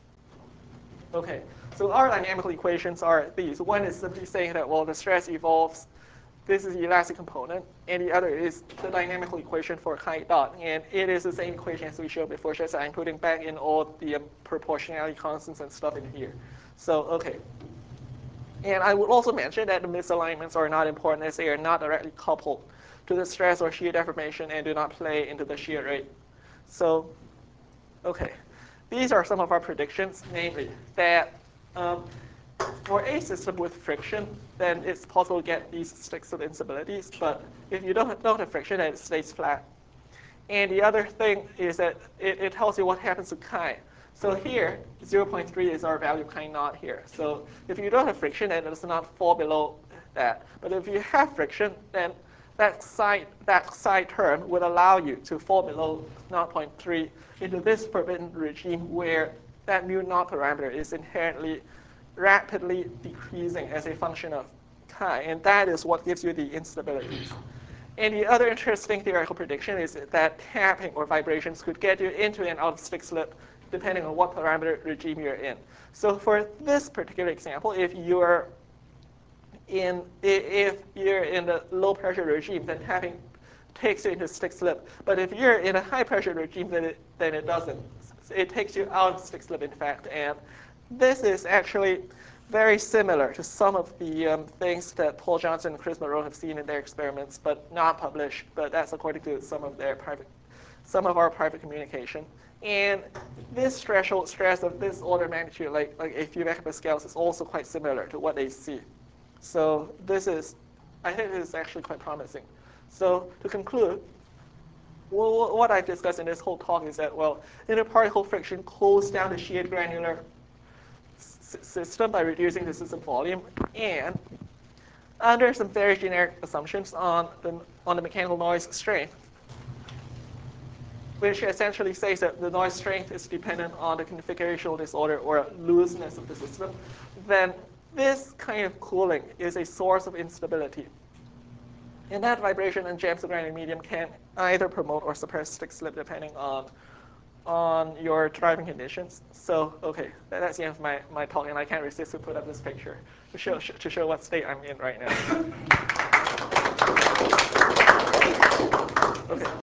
A: Okay, so our dynamical equations are these. One is simply saying that, well, the stress evolves, this is the elastic component, and the other is the dynamical equation for chi dot, and it is the same equation as we showed before, just I'm putting back in all the um, proportionality constants and stuff in here. So, okay. And I would also mention that the misalignments are not important as they are not directly coupled to the stress or shear deformation and do not play into the shear rate. So, okay. These are some of our predictions, namely that um, for a system with friction, then it's possible to get these stick-slip instabilities, but if you don't, don't have friction, then it stays flat. And the other thing is that it, it tells you what happens to chi. So here, zero point three is our value chi naught here. So if you don't have friction, then it does not fall below that. But if you have friction, then that side, that side term would allow you to fall below zero point three into this forbidden regime where that mu naught parameter is inherently rapidly decreasing as a function of chi. And that is what gives you the instabilities. And the other interesting theoretical prediction is that tapping or vibrations could get you into and out of stick slip depending on what parameter regime you're in. So for this particular example, if you're in if you're in the low pressure regime, then tapping takes you into stick slip. But if you're in a high pressure regime, then it then it doesn't. It takes you out of stick slip, in fact. And this is actually very similar to some of the um, things that Paul Johnson and Chris Monroe have seen in their experiments, but not published. But that's according to some of their private, some of our private communication. And this threshold stress of this order of magnitude, like like a few megapascals, is also quite similar to what they see. So this is, I think this is actually quite promising. So to conclude, well, what I've discussed in this whole talk is that, well, interparticle friction cools down the sheared granular system by reducing the system volume, and under some very generic assumptions on the, on the mechanical noise strength, which essentially says that the noise strength is dependent on the configurational disorder or looseness of the system, then this kind of cooling is a source of instability. And that vibration and jam subgranular medium can either promote or suppress stick slip depending on on your driving conditions. So, okay, that's the end of my, my talk, and I can't resist to put up this picture to show, to show what state I'm in right now. Okay.